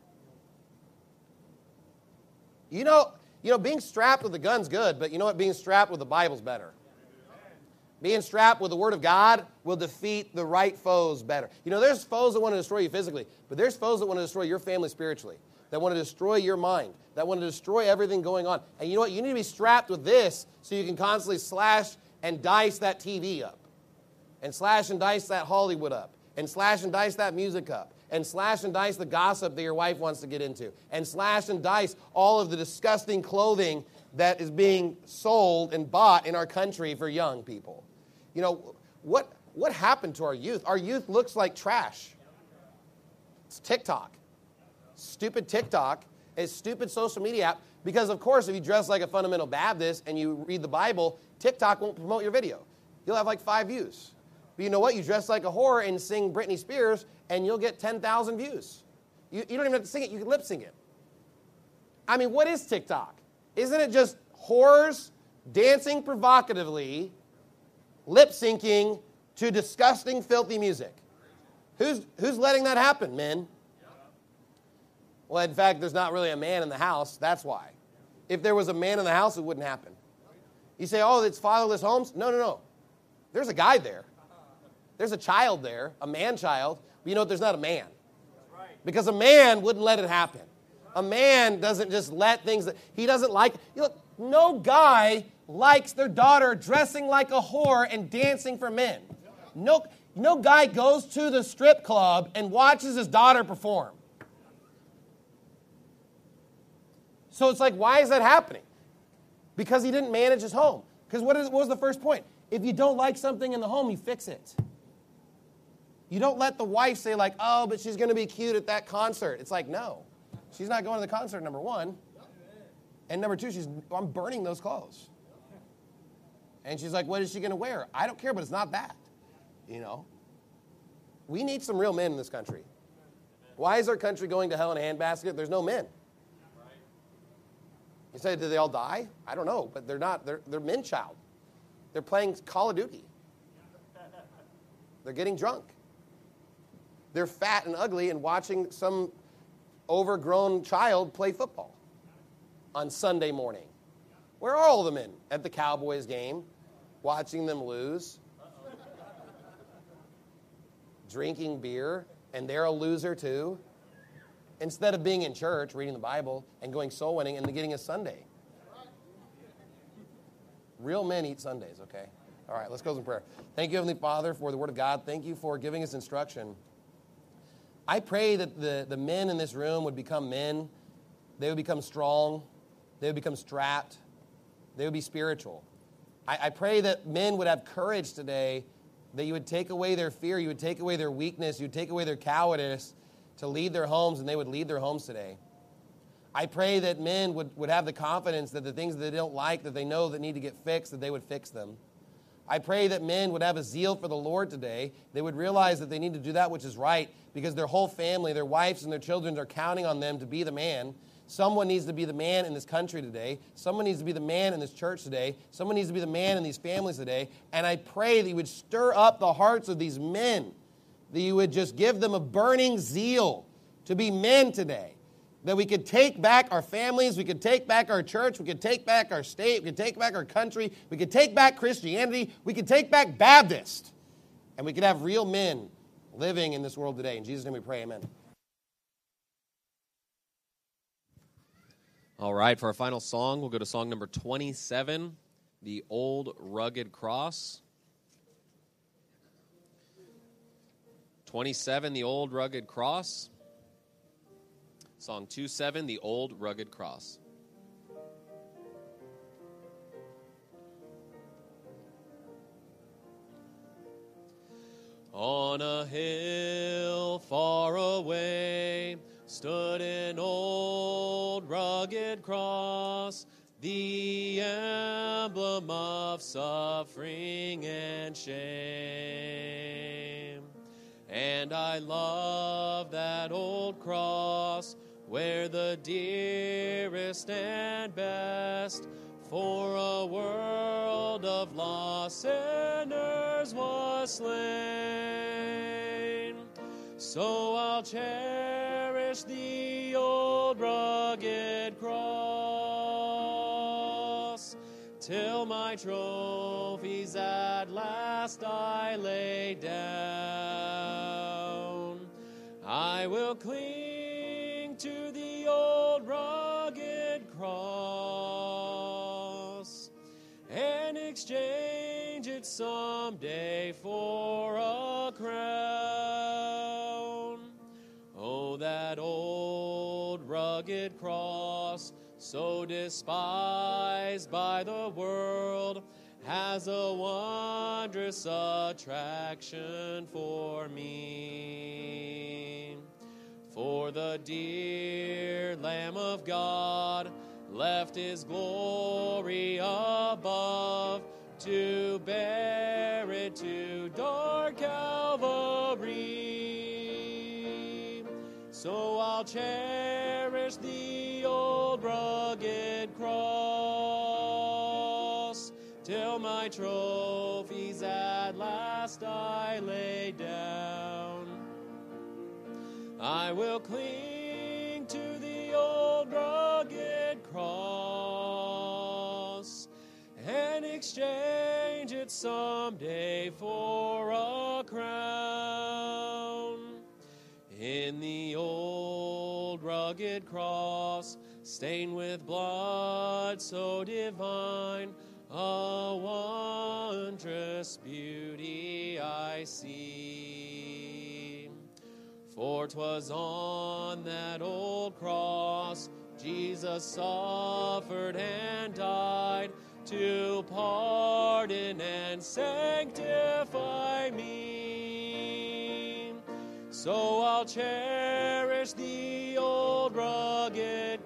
You know, being strapped with a gun's good, but you know what? Being strapped with the Bible's better. Being strapped with the Word of God will defeat the right foes better. You know, there's foes that want to destroy you physically, but there's foes that want to destroy your family spiritually, that want to destroy your mind, that want to destroy everything going on. And you know what? You need to be strapped with this so you can constantly slash and dice that TV up, and slash and dice that Hollywood up, and slash and dice that music up, and slash and dice the gossip that your wife wants to get into, and slash and dice all of the disgusting clothing that is being sold and bought in our country for young people. You know, what happened to our youth? Our youth looks like trash. It's TikTok. Stupid TikTok. It's stupid social media app. Because, of course, if you dress like a fundamental Baptist and you read the Bible, TikTok won't promote your video. You'll have like 5 views. But you know what? You dress like a whore and sing Britney Spears, and you'll get 10,000 views. You don't even have to sing it. You can lip sync it. I mean, what is TikTok? Isn't it just whores dancing provocatively, lip syncing to disgusting, filthy music? Who's letting that happen, men? Well, in fact, there's not really a man in the house. That's why. If there was a man in the house, it wouldn't happen. You say, oh, it's fatherless homes? No. There's a guy there. There's a child there, a man-child. But you know what? There's not a man. Because a man wouldn't let it happen. A man doesn't just let things that he doesn't like. You look, no guy likes their daughter dressing like a whore and dancing for men. No guy goes to the strip club and watches his daughter perform. So it's like, why is that happening? Because he didn't manage his home. Because what was the first point? If you don't like something in the home, you fix it. You don't let the wife say like, oh, but she's going to be cute at that concert. It's like, no. She's not going to the concert, number one. And number two, I'm burning those clothes. And she's like, what is she going to wear? I don't care, but it's not that. You know? We need some real men in this country. Why is our country going to hell in a handbasket? There's no men. You say, did they all die? I don't know, but they're not. They're men-child. They're playing Call of Duty. They're getting drunk. They're fat and ugly and watching some overgrown child play football on Sunday morning. Where are all the men at the Cowboys game, watching them lose, drinking beer, and they're a loser too? Instead of being in church, reading the Bible, and going soul winning, and getting a Sunday. Real men eat Sundays, okay? All right, let's close in prayer. Thank you, Heavenly Father, for the Word of God. Thank you for giving us instruction. I pray that the men in this room would become men. They would become strong. They would become strapped. They would be spiritual. I pray that men would have courage today, that you would take away their fear, you would take away their weakness, you would take away their cowardice, to lead their homes, and they would lead their homes today. I pray that men would have the confidence that the things that they don't like, that they know that need to get fixed, that they would fix them. I pray that men would have a zeal for the Lord today. They would realize that they need to do that which is right because their whole family, their wives and their children are counting on them to be the man. Someone needs to be the man in this country today. Someone needs to be the man in this church today. Someone needs to be the man in these families today. And I pray that you would stir up the hearts of these men, that you would just give them a burning zeal to be men today, that we could take back our families, we could take back our church, we could take back our state, we could take back our country, we could take back Christianity, we could take back Baptist, and we could have real men living in this world today. In Jesus' name we pray, amen. All right, for our final song, we'll go to song number 27, The Old Rugged Cross. 27, The Old Rugged Cross. Song 2-7, The Old Rugged Cross. On a hill far away stood an old rugged cross, the emblem of suffering and shame. And I love that old cross where the dearest and best for a world of lost sinners was slain. So I'll cherish the old rugged cross till my trophies at last I lay down. I will cling to the old rugged cross and exchange it someday for a crown. Oh, that old rugged cross, so despised by the world, has a wondrous attraction for me. For the dear Lamb of God left his glory above to bear it to dark Calvary. So I'll cherish the old rugged cross till my trophies at last I lay down. I will cling to the old rugged cross and exchange it someday for a crown. In the old rugged cross, stained with blood so divine, a wondrous beauty I see. For 'twas on that old cross Jesus suffered and died to pardon and sanctify me. So I'll cherish the old rugged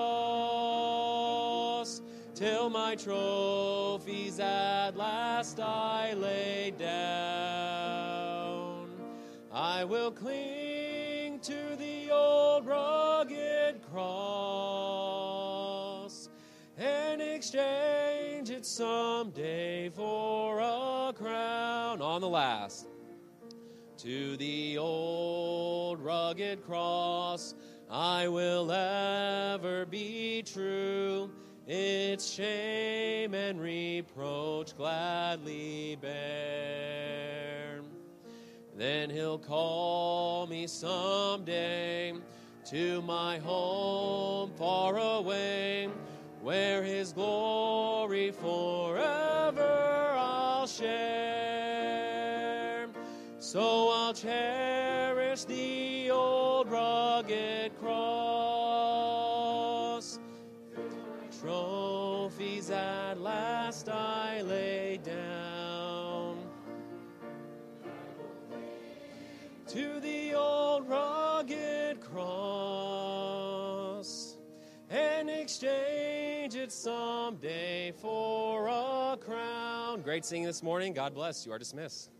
cross till my trophies at last I lay down. I will cling to the old rugged cross and exchange it someday for a crown. On the last. To the old rugged cross I will ever be true, its shame and reproach gladly bear. Then he'll call me someday to my home far away, where his glory forever I'll share. So I'll cherish the old rugged cross. Trophies at last I lay down. To the old rugged cross and exchange it someday for a crown. Great singing this morning. God bless. You are dismissed.